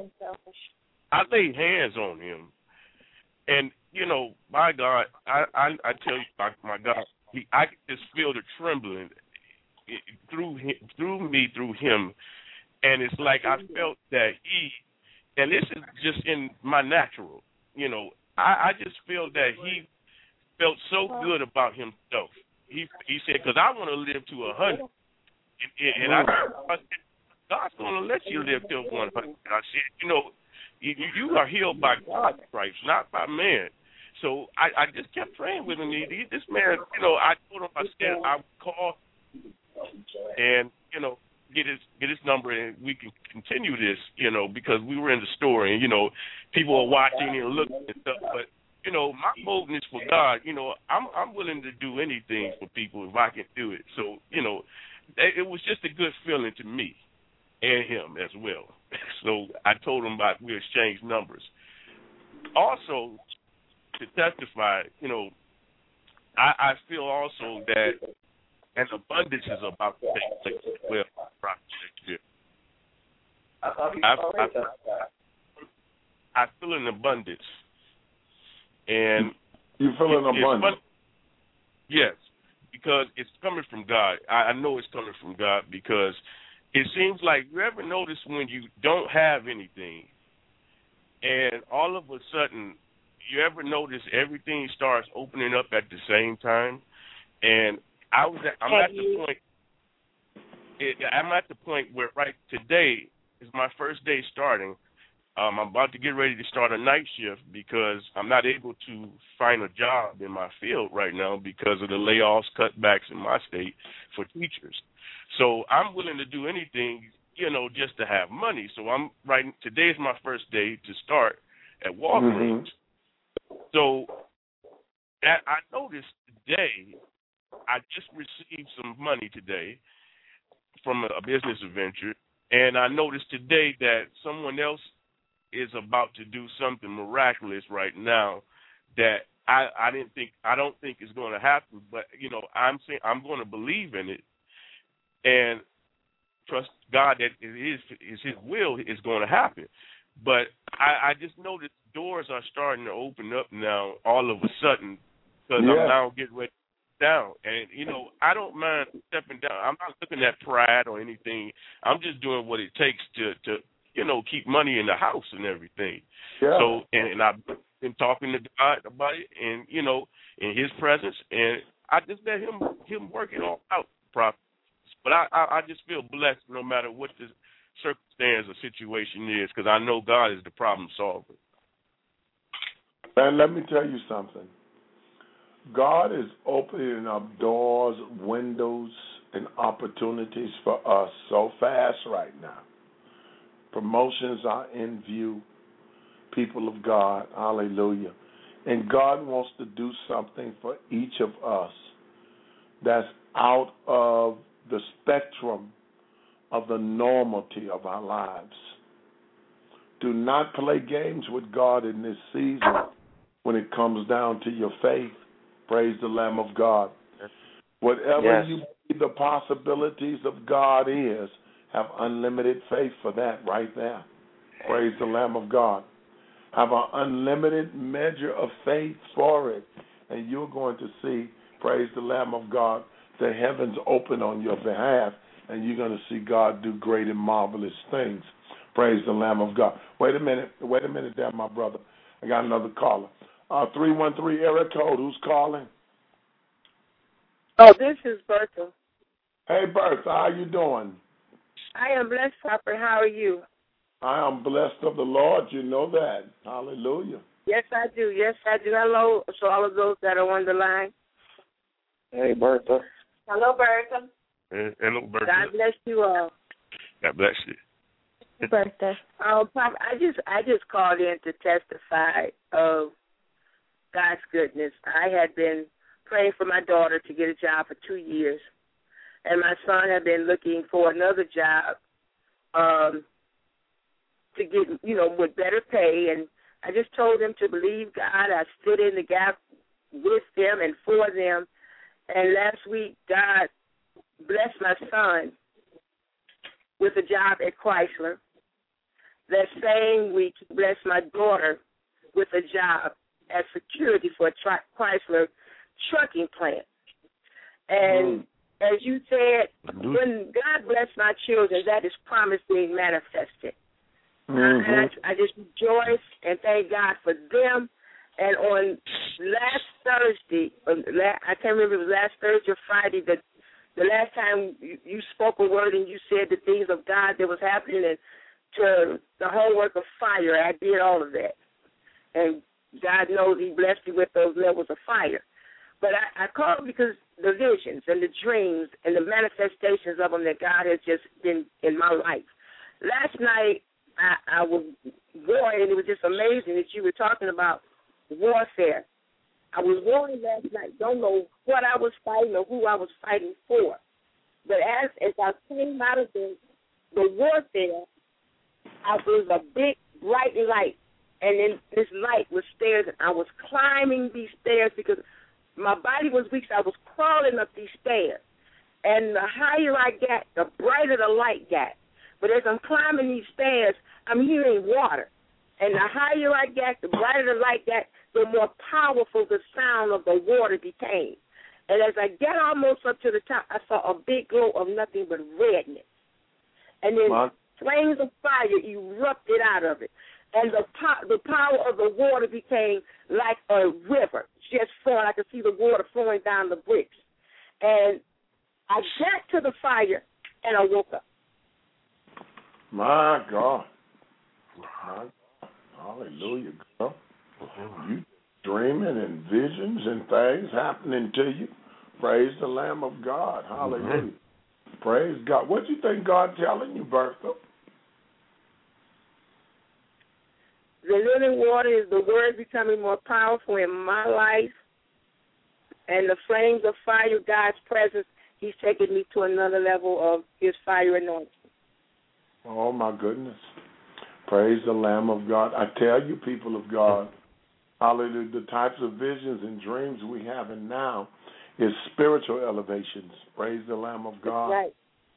[SPEAKER 13] I laid hands on him. And, you know, my God, I, I, I tell you, my, my God, he, I could just feel the trembling through him, through me, through him. And it's like I felt that he, and this is just in my natural, you know, I, I just feel that he felt so good about himself. He he said, because I want to live to a hundred, and, and I, I said, God's going to let you live till one hundred. I said, you know, you, you are healed by God's stripes, not by man. So I, I just kept praying with him. He, this man, you know, I told him, I said I would call and you know get his get his number and we can continue this, you know, because we were in the store and you know people are watching and looking and stuff, but. You know, my boldness for God, you know, I'm I'm willing to do anything for people if I can do it. So, you know, it was just a good feeling to me and him as well. So I told him about we exchanged numbers. Also, to testify, you know, I, I feel also that an abundance is about to take place as well. I, I, I feel an abundance. And
[SPEAKER 2] you feel an abundance?
[SPEAKER 13] Yes, because it's coming from God. I, I know it's coming from God because it seems like, you ever notice when you don't have anything and all of a sudden, you ever notice everything starts opening up at the same time? And I was at, I'm at the point, it, I'm at the point where right today is my first day starting. Um, I'm about to get ready to start a night shift because I'm not able to find a job in my field right now because of the layoffs, cutbacks in my state for teachers. So I'm willing to do anything, you know, just to have money. So I'm right. Today is my first day to start at Walgreens. Mm-hmm. So I, I noticed today, I just received some money today from a, a business adventure, and I noticed today that someone else is about to do something miraculous right now that I, I didn't think I don't think is going to happen, but you know I'm saying I'm going to believe in it, and trust God that it is, is His will is going to happen. But I, I just know that doors are starting to open up now all of a sudden because yeah. I'm now getting ready down. And, you know, I don't mind stepping down. I'm not looking at pride or anything. I'm just doing what it takes to, to you know, keep money in the house and everything. Yeah. So, and, and I've been talking to God about it and, you know, in His presence. And I just let Him him work it all out, Prophet. But I, I, I just feel blessed no matter what the circumstance or situation is because I know God is the problem solver.
[SPEAKER 2] And let me tell you something. God is opening up doors, windows, and opportunities for us so fast right now. Promotions are in view, people of God, hallelujah. And God wants to do something for each of us that's out of the spectrum of the normality of our lives. Do not play games with God in this season when it comes down to your faith. Praise the Lamb of God. Whatever yes. you believe the possibilities of God is, have unlimited faith for that right there. Praise the Lamb of God. Have an unlimited measure of faith for it, and you're going to see, praise the Lamb of God, the heavens open on your behalf, and you're going to see God do great and marvelous things. Praise the Lamb of God. Wait a minute. Wait a minute there, my brother. I got another caller. Uh, three one three area code. Who's calling?
[SPEAKER 14] Oh, this is Bertha.
[SPEAKER 2] Hey, Bertha. How you doing?
[SPEAKER 14] I am blessed, Papa. How are you?
[SPEAKER 2] I am blessed of the Lord. You know that. Hallelujah.
[SPEAKER 14] Yes, I do. Yes, I do. Hello to all of those that are on the line.
[SPEAKER 10] Hey, Bertha.
[SPEAKER 11] Hello, Bertha.
[SPEAKER 13] Hey, hello, Bertha.
[SPEAKER 14] God bless you all.
[SPEAKER 13] God bless you.
[SPEAKER 9] Bertha.
[SPEAKER 14] Um, Papa, I just I just called in to testify of God's goodness. I had been praying for my daughter to get a job for two years, and my son had been looking for another job um, to get, you know, with better pay. And I just told him to believe God. I stood in the gap with them and for them. And last week, God blessed my son with a job at Chrysler. That same week, he blessed my daughter with a job as security for a tri- Chrysler trucking plant. And mm. as you said, mm-hmm. when God bless my children, that is promise being manifested. Mm-hmm. I, and I, I just rejoice and thank God for them. And on last Thursday, I can't remember if it was last Thursday or Friday, the, the last time you, you spoke a word and you said the things of God that was happening and to the homework of fire, I did all of that. And God knows He blessed me with those levels of fire. But I, I called because the visions and the dreams and the manifestations of them that God has just been in my life. Last night, I, I was warring, and it was just amazing that you were talking about warfare. I was warring last night. Don't know what I was fighting or who I was fighting for. But as, as I came out of the, the warfare, I was a big, bright light. And then this light was stairs, and I was climbing these stairs because my body was weak, so I was crawling up these stairs. And the higher I got, the brighter the light got. But as I'm climbing these stairs, I'm hearing water. And the higher I got, the brighter the light got, the more powerful the sound of the water became. And as I got almost up to the top, I saw a big glow of nothing but redness. And then what? Flames of fire erupted out of it. And the po- the power of the water became like a river, just flowing. I could see the water flowing down the bricks. And I got to the fire, and I woke up.
[SPEAKER 2] My God. My God. Hallelujah, girl. You dreaming and visions and things happening to you. Praise the Lamb of God. Hallelujah. Mm-hmm. Praise God. What do you think God telling you, Bertha?
[SPEAKER 14] The living water is the word becoming more powerful in my life. And the flames of fire, God's presence, He's taking me to another level of His fire anointing.
[SPEAKER 2] Oh, my goodness. Praise the Lamb of God. I tell you, people of God, hallelujah, the types of visions and dreams we have in now is spiritual elevations. Praise the Lamb of God.
[SPEAKER 14] Right.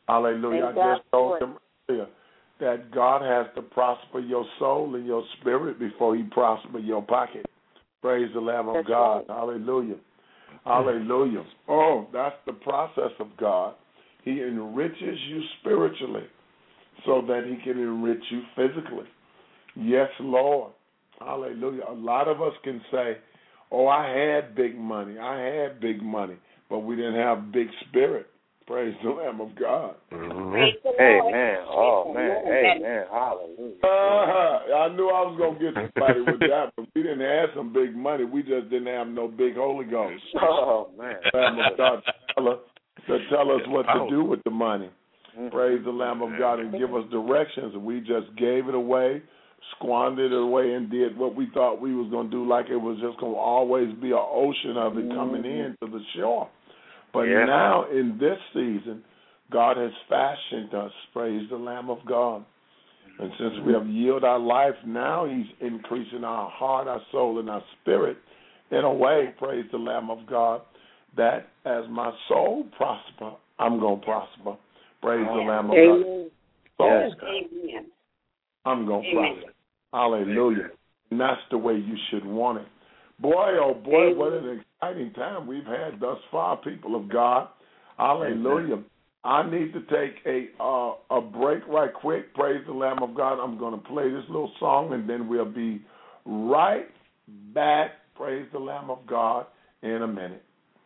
[SPEAKER 2] Hallelujah.
[SPEAKER 11] Thank
[SPEAKER 2] I
[SPEAKER 11] God
[SPEAKER 2] just told
[SPEAKER 11] for
[SPEAKER 2] him earlier that God has to prosper your soul and your spirit before he prosper your pocket. Praise the Lamb of
[SPEAKER 11] That's
[SPEAKER 2] God.
[SPEAKER 11] right.
[SPEAKER 2] Hallelujah. Hallelujah. Oh, that's the process of God. He enriches you spiritually so that he can enrich you physically. Yes, Lord. Hallelujah. A lot of us can say, oh, I had big money. I had big money, but we didn't have big spirit. Praise the Lamb of God.
[SPEAKER 10] Mm-hmm. Amen. Oh, man. Amen. Hallelujah.
[SPEAKER 2] Uh-huh. I knew I was going to get somebody with that, but we didn't have some big money. We just didn't have no big Holy Ghost.
[SPEAKER 10] Oh, man.
[SPEAKER 2] Lamb of God to tell us, to tell us what to do with the money. Praise the Lamb of God and give us directions. And we just gave it away, squandered it away, and did what we thought we was going to do, like it was just going to always be an ocean of it coming in to the shore. But
[SPEAKER 10] yeah.
[SPEAKER 2] now in this season, God has fashioned us, praise the Lamb of God. And since we have yielded our life, now he's increasing our heart, our soul, and our spirit in a way, praise the Lamb of God, that as my soul prosper, I'm going to prosper. Praise the Lamb of
[SPEAKER 11] Amen.
[SPEAKER 2] God. So,
[SPEAKER 11] Amen.
[SPEAKER 2] I'm going to
[SPEAKER 11] Amen.
[SPEAKER 2] prosper. Hallelujah. And that's the way you should want it. Boy, oh boy, what an exciting time we've had thus far, people of God. Hallelujah. I need to take a uh, a break right quick. Praise the Lamb of God. I'm going to play this little song, and then we'll be right back, praise the Lamb of God, in a minute.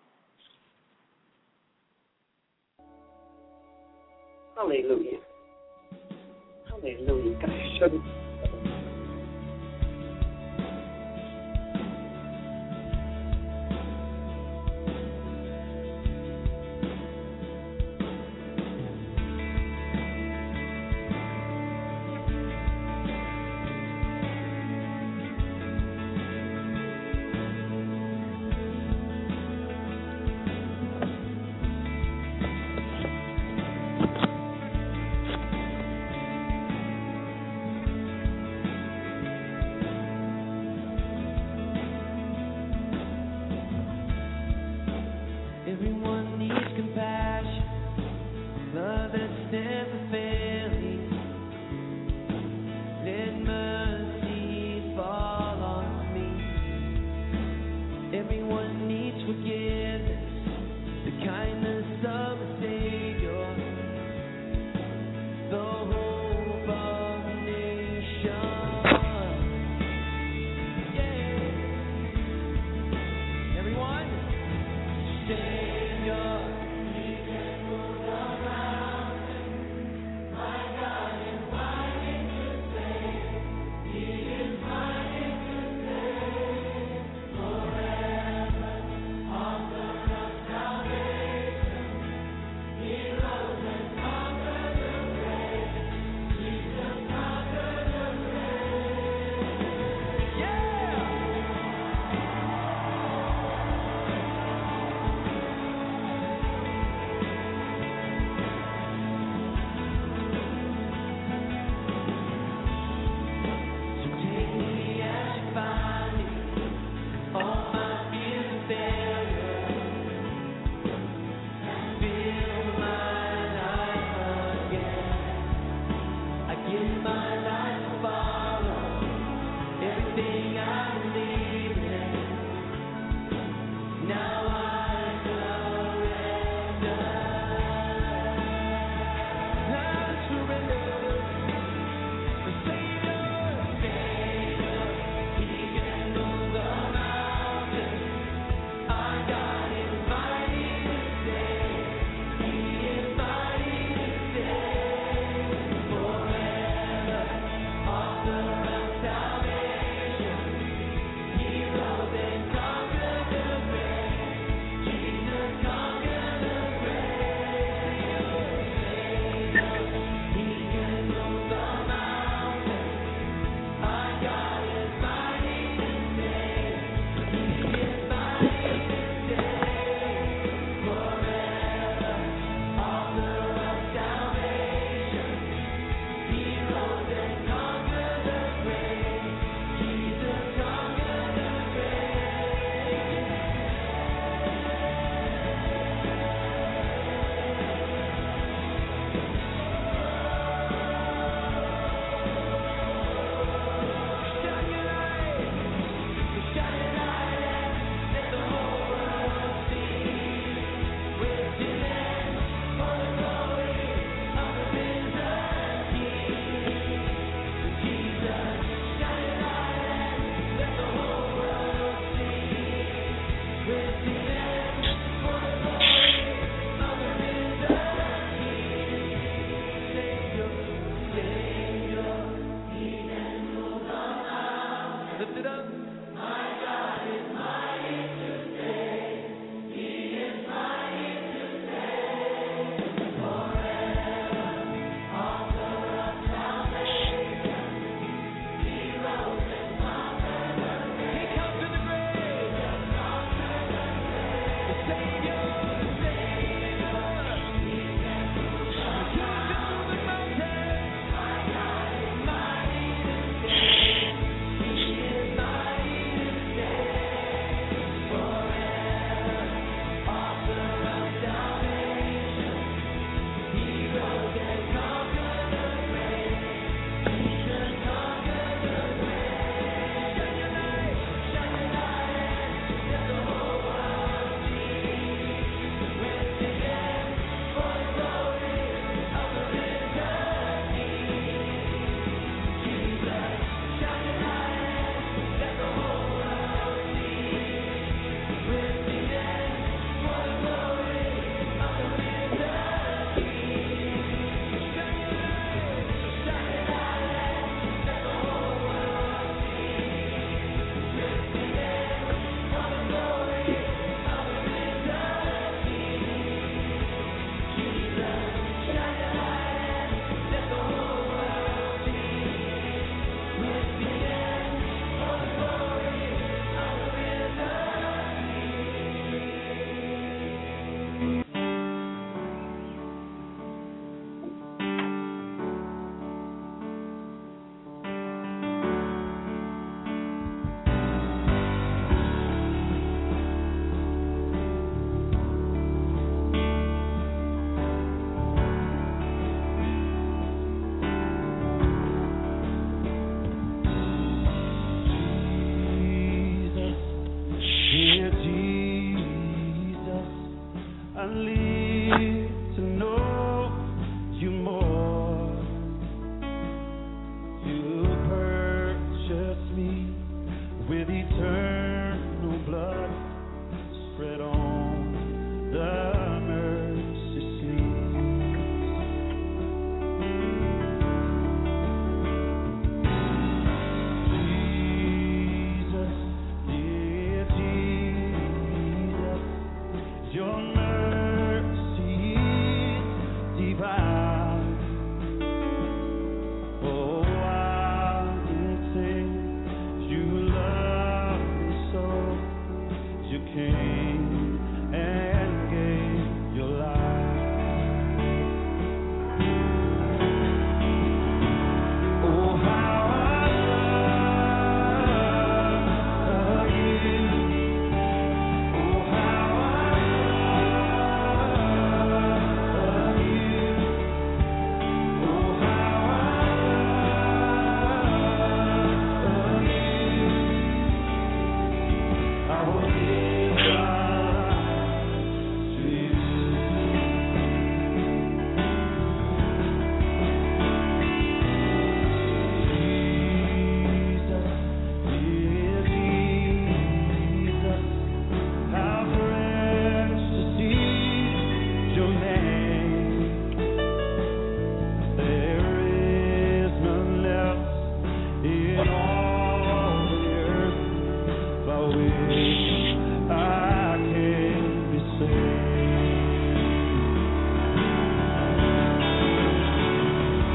[SPEAKER 11] Hallelujah. Hallelujah. God, show me.
[SPEAKER 7] Everyone needs compassion, love that's never failing. Let mercy fall on me. Everyone needs forgiveness, the kindness of a Savior, the hope of the nation. Yeah. Everyone, Savior, he can move the mountain. My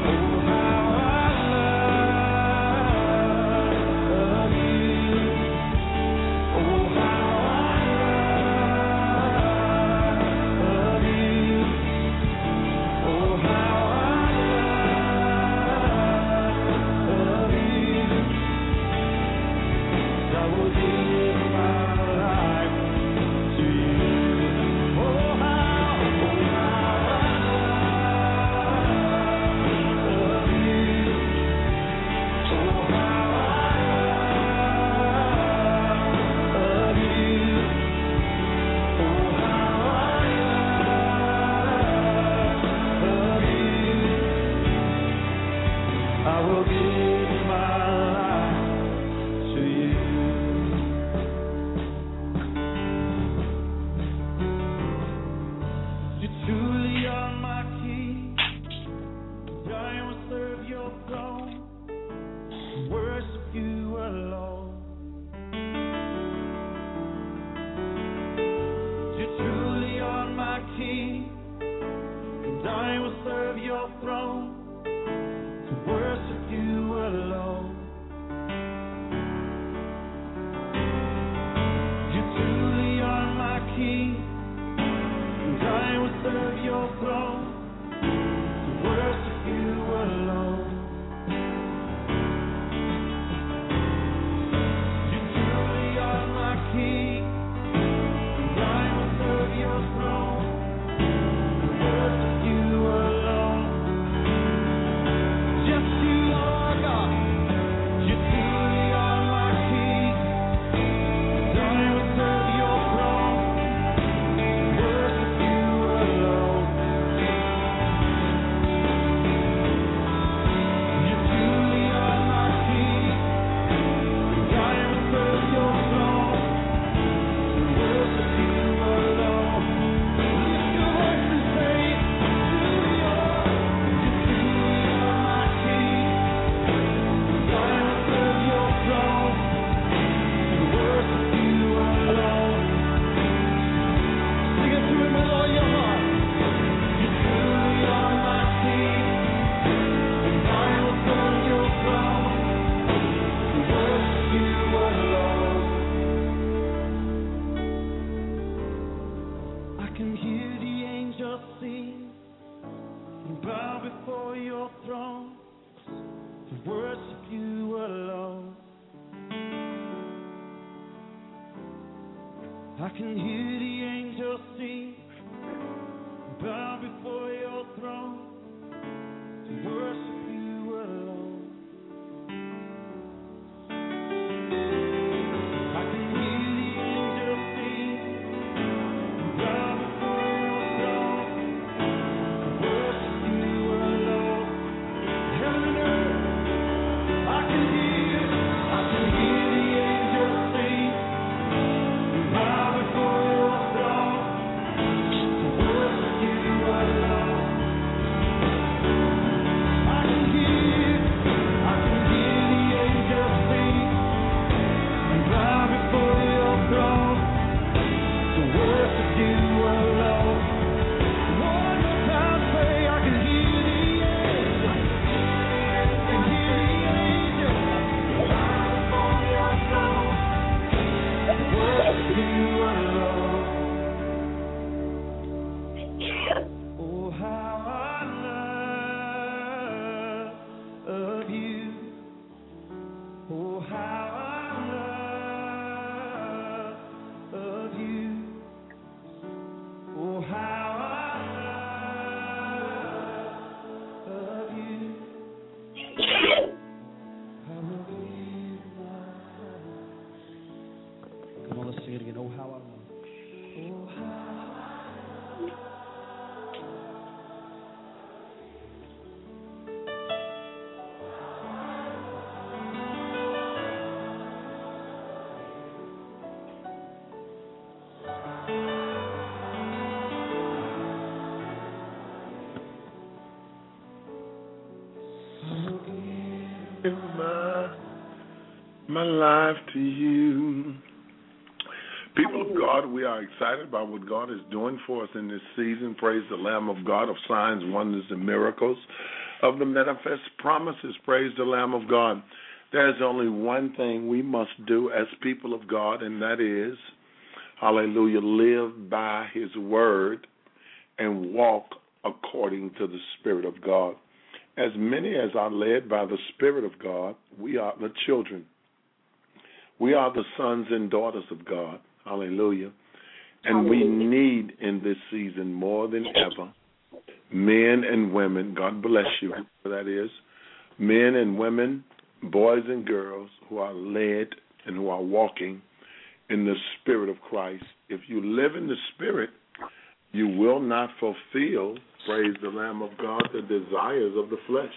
[SPEAKER 2] My, my life to you. People of God, we are excited about what God is doing for us in this season. Praise the Lamb of God of signs, wonders, and miracles. of the manifest promises. Praise the Lamb of God. There's only one thing we must do as people of God, and that is, hallelujah, live by his word and walk according to the Spirit of God. As many as are led by the Spirit of God, we are the children. We are the sons and daughters of God. Hallelujah. And we need in this season more than ever men and women, God bless you, whoever that is, men and women, boys and girls who are led and who are walking in the Spirit of Christ. If you live in the Spirit, you will not fulfill, praise the Lamb of God, the desires of the flesh.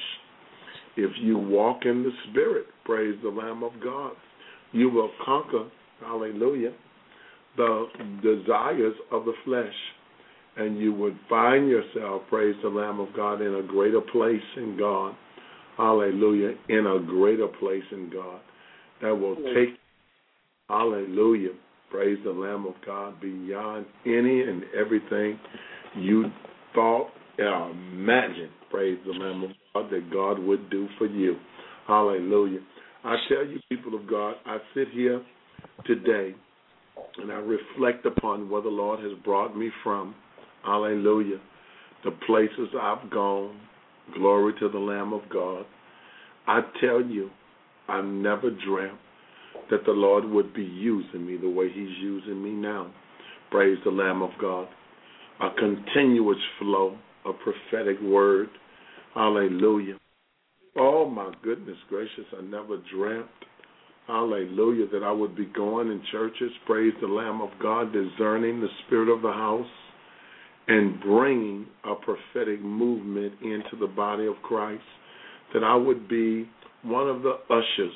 [SPEAKER 2] If you walk in the Spirit, praise the Lamb of God, you will conquer, hallelujah, the desires of the flesh. And you would find yourself, praise the Lamb of God, in a greater place in God. Hallelujah, in a greater place in God that will take, hallelujah, praise the Lamb of God, beyond any and everything you thought or imagined, praise the Lamb of God, that God would do for you. Hallelujah. I tell you, people of God, I sit here today and I reflect upon where the Lord has brought me from. Hallelujah. The places I've gone. Glory to the Lamb of God. I tell you, I never dreamt that the Lord would be using me the way he's using me now. Praise the Lamb of God. A continuous flow of prophetic word. Hallelujah. Oh, my goodness gracious, I never dreamt, hallelujah, that I would be going in churches, praise the Lamb of God, discerning the spirit of the house, and bringing a prophetic movement into the body of Christ, that I would be one of the ushers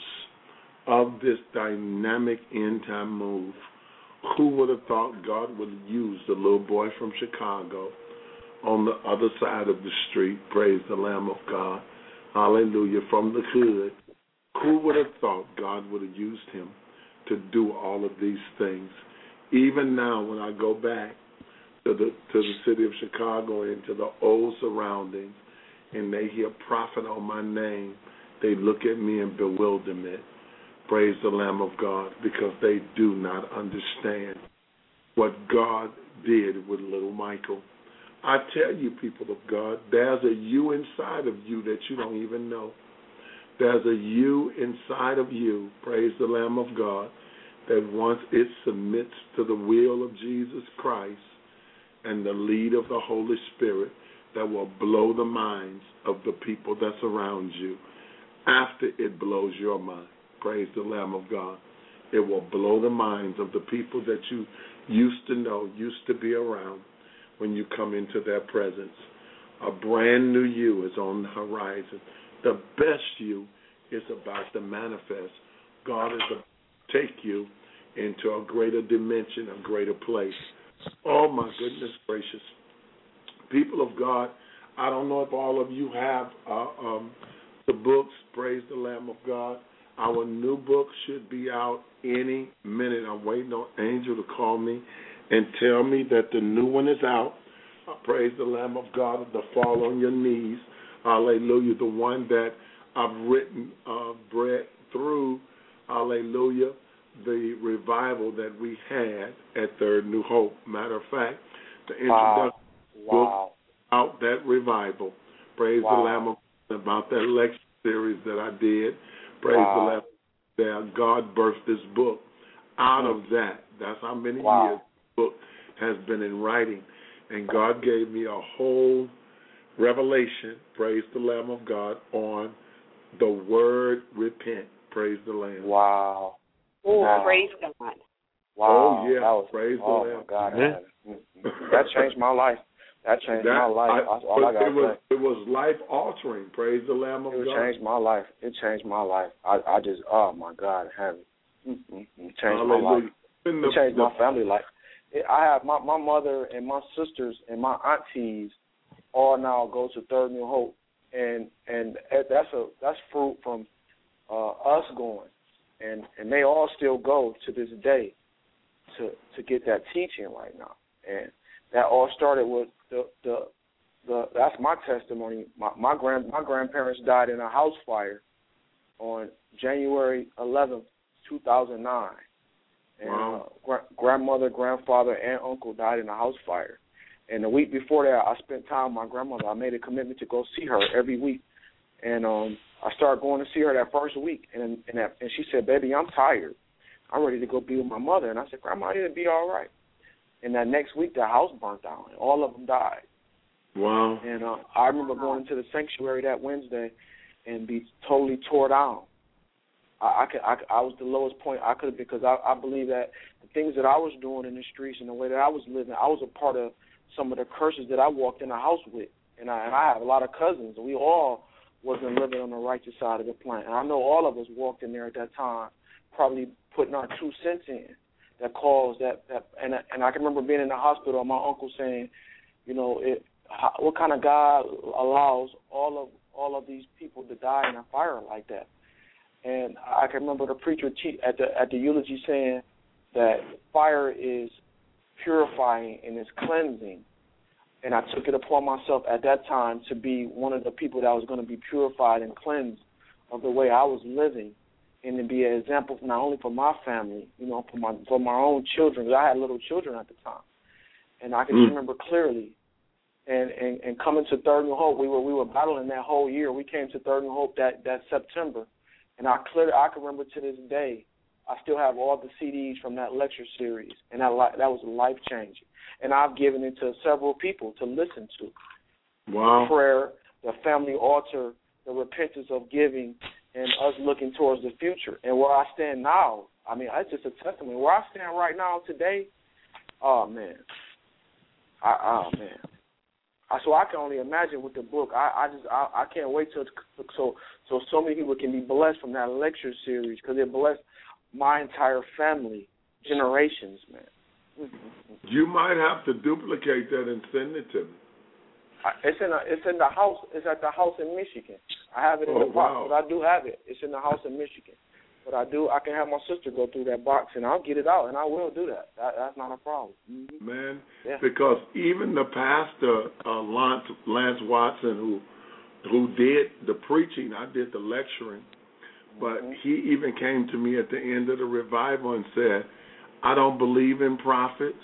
[SPEAKER 2] of this dynamic end-time move. Who would have thought God would use the little boy from Chicago on the other side of the street, praise the Lamb of God, hallelujah, from the hood. Who would have thought God would have used him to do all of these things? Even now when I go back to the to the city of Chicago and to the old surroundings, and they hear prophet on my name, they look at me in bewilderment. Praise the Lamb of God, because they do not understand what God did with little Michael. I tell you, people of God, there's a you inside of you that you don't even know. There's a you inside of you, praise the Lamb of God, that once it submits to the will of Jesus Christ and the lead of the Holy Spirit, that will blow the minds of the people that's around you after it blows your mind. Praise the Lamb of God. It will blow the minds of the people that you used to know, used to be around when you come into their presence. A brand new you is on the horizon. The best you is about to manifest. God is about to take you into a greater dimension, a greater place. Oh, my goodness gracious. People of God, I don't know if all of you have uh, um, the books, praise the Lamb of God. Our new book should be out any minute. I'm waiting on Angel to call me and tell me that the new one is out. Uh, praise the Lamb of God, the Fall on Your Knees. Hallelujah. The one that I've written, uh, bred through, hallelujah, the revival that we had at Third New Hope. Matter of fact, the introduction
[SPEAKER 10] wow. Wow.
[SPEAKER 2] book out that revival. Praise wow. the Lamb of God, about that lecture series that I did. Praise wow. the Lamb. That God birthed this book out mm. of that. That's how many
[SPEAKER 10] wow.
[SPEAKER 2] years the book has been in writing. And God gave me a whole revelation, praise the Lamb of God, on the word repent. Praise the Lamb.
[SPEAKER 10] Wow.
[SPEAKER 11] Oh,
[SPEAKER 10] wow.
[SPEAKER 11] praise God.
[SPEAKER 10] Wow.
[SPEAKER 2] Oh, yeah.
[SPEAKER 10] That was,
[SPEAKER 2] praise
[SPEAKER 10] oh
[SPEAKER 2] the Lamb.
[SPEAKER 10] My God. Yeah. That changed my life. That changed
[SPEAKER 2] that,
[SPEAKER 10] my life.
[SPEAKER 2] I,
[SPEAKER 10] That's all I got
[SPEAKER 2] it was,
[SPEAKER 10] say.
[SPEAKER 2] It was life-altering. Praise the Lamb of
[SPEAKER 10] it
[SPEAKER 2] God.
[SPEAKER 10] It changed my life. It changed my life. I, I just, oh, my God, heaven. Mm-hmm. It changed Hallelujah. my life.
[SPEAKER 2] The,
[SPEAKER 10] it changed the, my family life. It, I have my, my mother and my sisters and my aunties all now go to Third New Hope, and and that's a that's fruit from uh, us going, and and they all still go to this day to to get that teaching right now, and that all started with the the the that's my testimony. My my grand my grandparents died in a house fire on January eleventh, two thousand nine. And
[SPEAKER 2] wow.
[SPEAKER 10] uh, gra- grandmother, grandfather, and uncle died in a house fire. And the week before that, I spent time with my grandmother. I made a commitment to go see her every week. And um, I started going to see her that first week. And and, that, and she said, baby, I'm tired. I'm ready to go be with my mother. And I said, Grandma, it'll be all right. And that next week, the house burnt down. And all of them died.
[SPEAKER 2] Wow.
[SPEAKER 10] And uh, I remember going into the sanctuary that Wednesday and be totally tore down. I, I, could, I, I was the lowest point I could have, because I, I believe that the things that I was doing in the streets and the way that I was living, I was a part of some of the curses that I walked in the house with. And I, and I have a lot of cousins, and we all wasn't living on the righteous side of the planet. And I know all of us walked in there at that time, probably putting our two cents in that caused that. that and, I, and I can remember being in the hospital and my uncle saying, you know, it, how, what kind of God allows all of all of these people to die in a fire like that? And I can remember the preacher te- at the at the eulogy saying that fire is purifying and it's cleansing. And I took it upon myself at that time to be one of the people that was going to be purified and cleansed of the way I was living, and to be an example not only for my family, you know, for my for my own children, because I had little children at the time. And I can mm. remember clearly. And, and, and coming to Third New Hope, we were we were battling that whole year. We came to Third New Hope that, that September. And I clearly, I can remember to this day, I still have all the C Ds from that lecture series, and that that was life changing. And I've given it to several people to listen to.
[SPEAKER 2] Wow.
[SPEAKER 10] Prayer, the family altar, the repentance of giving, and us looking towards the future. And where I stand now, I mean, it's just a testimony. Where I stand right now today, oh man, I, oh man. I, so I can only imagine with the book. I, I just I, I can't wait till it's, so so so many people can be blessed from that lecture series, because it blessed my entire family, generations, man.
[SPEAKER 2] You might have to duplicate that and send it to me.
[SPEAKER 10] It's in a, it's in the house. It's at the house in Michigan. I have it in
[SPEAKER 2] oh,
[SPEAKER 10] the box,
[SPEAKER 2] wow.
[SPEAKER 10] but I do have it. It's in the house in Michigan. But I do. I can have my sister go through that box, and I'll get it out, and I will do that. that that's not a problem. Mm-hmm.
[SPEAKER 2] Man,
[SPEAKER 10] yeah.
[SPEAKER 2] Because even the pastor, uh, Lance, Lance Watson, who who did the preaching, I did the lecturing, but mm-hmm. he even came to me at the end of the revival and said, I don't believe in prophets,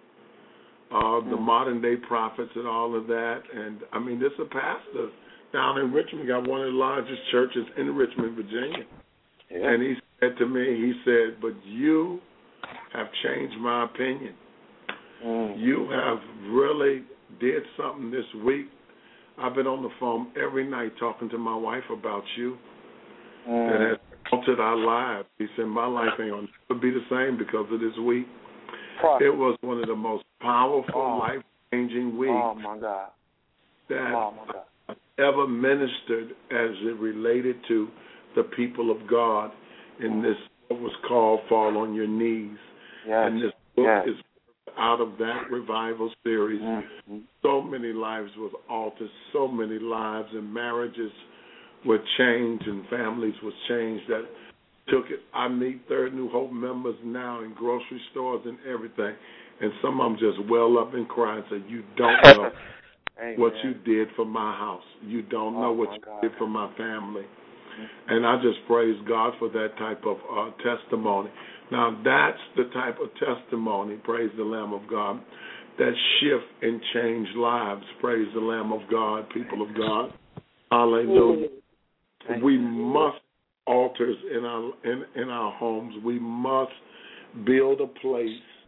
[SPEAKER 2] uh, mm-hmm. the modern-day prophets and all of that. And, I mean, this is a pastor down in Richmond, got one of the largest churches in Richmond, Virginia. Yeah. And he said to me, he said, but you have changed my opinion. Mm. You have really did something this week. I've been on the phone every night talking to my wife about you mm. that has altered our lives. He said, my life ain't going to be the same because of this week. Prophet. It was one of the most powerful, oh. life-changing weeks
[SPEAKER 10] oh, my God.
[SPEAKER 2] that
[SPEAKER 10] oh, my God.
[SPEAKER 2] I ever ministered as it related to the people of God in this what was called Fall on Your Knees.
[SPEAKER 10] Yes.
[SPEAKER 2] And this book
[SPEAKER 10] yes.
[SPEAKER 2] is out of that revival series. Mm-hmm. So many lives were altered, so many lives and marriages were changed and families were changed that took it. I meet Third New Hope members now in grocery stores and everything, and some of them just well up and cry and say, you don't know what you did for my house. You don't know
[SPEAKER 10] oh,
[SPEAKER 2] what you
[SPEAKER 10] God.
[SPEAKER 2] did for my family. And I just praise God for that type of uh, testimony. Now, that's the type of testimony, praise the Lamb of God, that shift and change lives. Praise the Lamb of God, people of God. Hallelujah. We must altars in our in, in our homes. We must build a place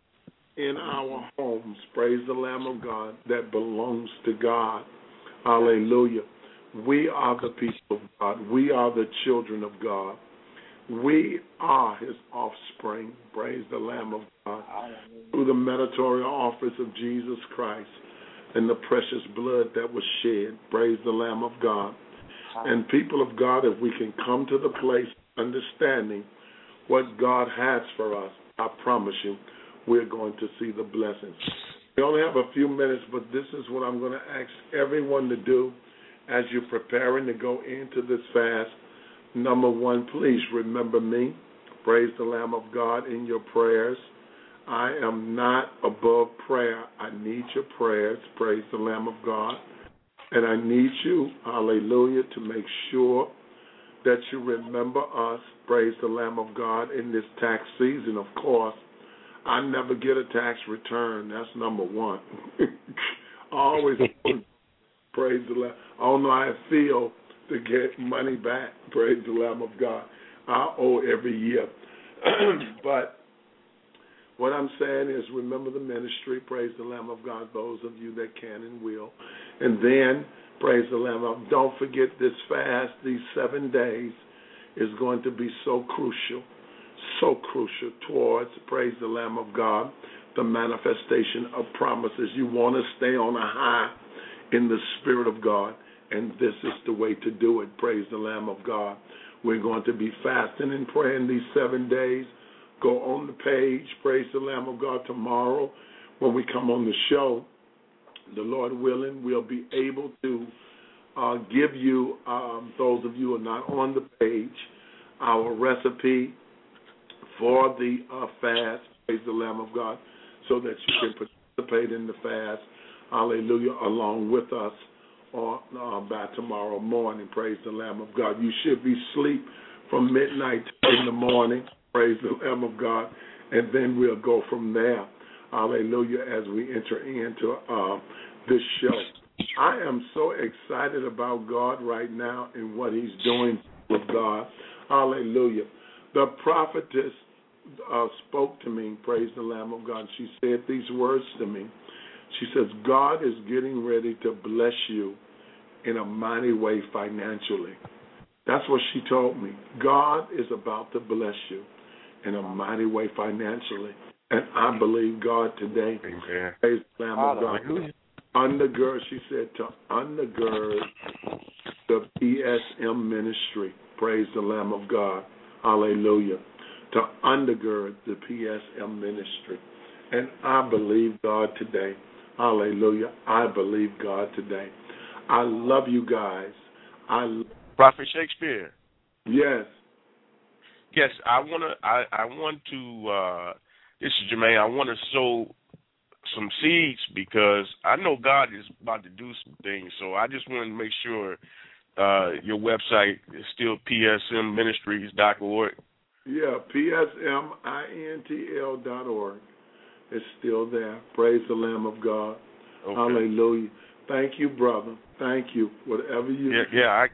[SPEAKER 2] in our homes, praise the Lamb of God, that belongs to God. Hallelujah. We are the people of God. We are the children of God. We are his offspring. Praise the Lamb of God. Through the mediatorial office of Jesus Christ and the precious blood that was shed. Praise the Lamb of God. And people of God, if we can come to the place understanding what God has for us, I promise you, we're going to see the blessings. We only have a few minutes, but this is what I'm going to ask everyone to do as you're preparing to go into this fast. Number one, please remember me. Praise the Lamb of God in your prayers. I am not above prayer. I need your prayers. Praise the Lamb of God. And I need you, hallelujah, to make sure that you remember us, praise the Lamb of God, in this tax season. Of course, I never get a tax return. That's number one. I always praise the Lamb. I don't know how I feel to get money back, praise the Lamb of God. I owe every year. But what I'm saying is remember the ministry, praise the Lamb of God, those of you that can and will. And then, praise the Lamb of God, don't forget this fast, these seven days is going to be so crucial, so crucial towards, praise the Lamb of God, the manifestation of promises. You want to stay on a high in the Spirit of God, and this is the way to do it, praise the Lamb of God. We're going to be fasting and praying these seven days. Go on the page, praise the Lamb of God, tomorrow when we come on the show. The Lord willing, we'll be able to uh, give you, um, those of you who are not on the page, our recipe for the uh, fast, praise the Lamb of God, so that you can participate in the fast, hallelujah, along with us on, uh, by tomorrow morning, praise the Lamb of God. You should be asleep from midnight in the morning, praise the Lamb of God, and then we'll go from there, hallelujah, as we enter into uh, this show. I am so excited about God right now and what he's doing with God, hallelujah. The prophetess uh, spoke to me, praise the Lamb of God. She said these words to me. She says, God is getting ready to bless you in a mighty way financially. That's what she told me. God is about to bless you in a mighty way financially. And I believe God today,
[SPEAKER 13] Amen.
[SPEAKER 2] Praise the Lamb of God, undergird, she said, to undergird the P S M ministry. Praise the Lamb of God. Hallelujah. To undergird the P S M ministry. And I believe God today. Hallelujah. I believe God today. I love you guys. I
[SPEAKER 13] Prophet Shakespeare.
[SPEAKER 2] Yes.
[SPEAKER 13] Yes, I wanna I, I want to uh this is Jermaine, I wanna sow some seeds because I know God is about to do some things. So I just want to make sure uh your website is still P S M ministries dot org.
[SPEAKER 2] Yeah, P S M I N T L dot org. It's still there. Praise the Lamb of God. Okay. Hallelujah. Thank you, brother. Thank you. Whatever you
[SPEAKER 13] Yeah,
[SPEAKER 2] do.
[SPEAKER 13] yeah,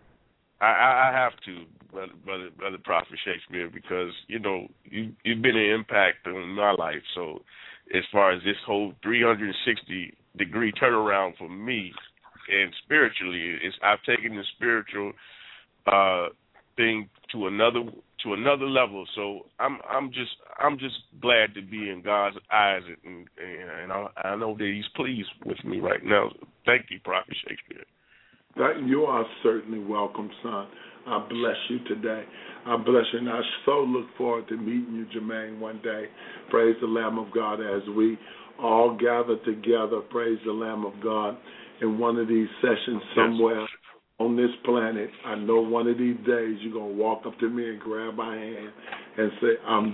[SPEAKER 13] I I I have to, brother, brother, brother Prophet Shakespeare, because, you know, you, you've been an impact on my life. So as far as this whole three hundred sixty degree turnaround for me and spiritually, it's, I've taken the spiritual uh, thing to another to another level. So I'm I'm just I'm just glad to be in God's eyes, and and I, I know that He's pleased with me right now. Thank you, Prophet Shakespeare.
[SPEAKER 2] You are certainly welcome, son. I bless you today. I bless you, and I so look forward to meeting you, Jermaine, one day. Praise the Lamb of God as we all gather together, praise the Lamb of God, in one of these sessions somewhere. Yes. On this planet. I know one of these days you're going to walk up to me and grab my hand and say, I'm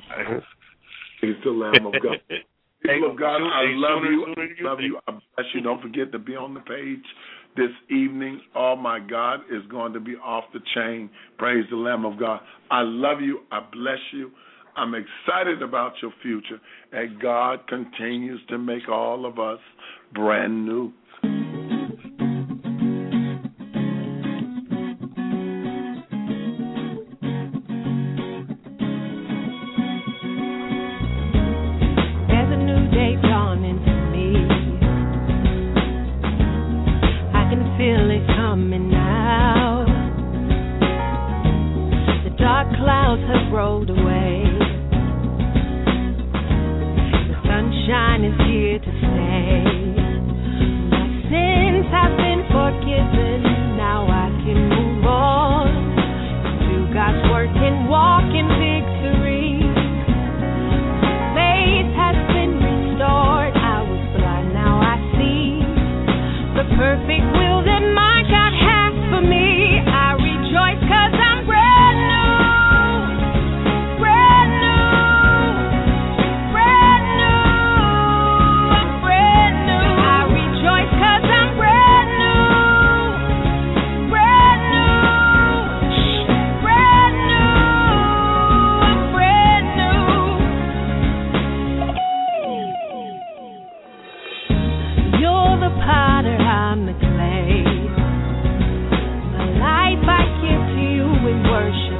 [SPEAKER 2] He's the Lamb of God. People of God, I love you. I love you. I bless you. Don't forget to be on the page this evening. Oh, my God, is going to be off the chain. Praise the Lamb of God. I love you. I bless you. I'm excited about your future. And God continues to make all of us brand new.
[SPEAKER 15] Rolled away. The sunshine is here to stay. My sins have been forgiven. Now I can move on. Do God's work and walk in victory. Faith has been restored. I was blind, now I see the perfect will that my God has for me. I rejoice 'cause I'm brand new. worship.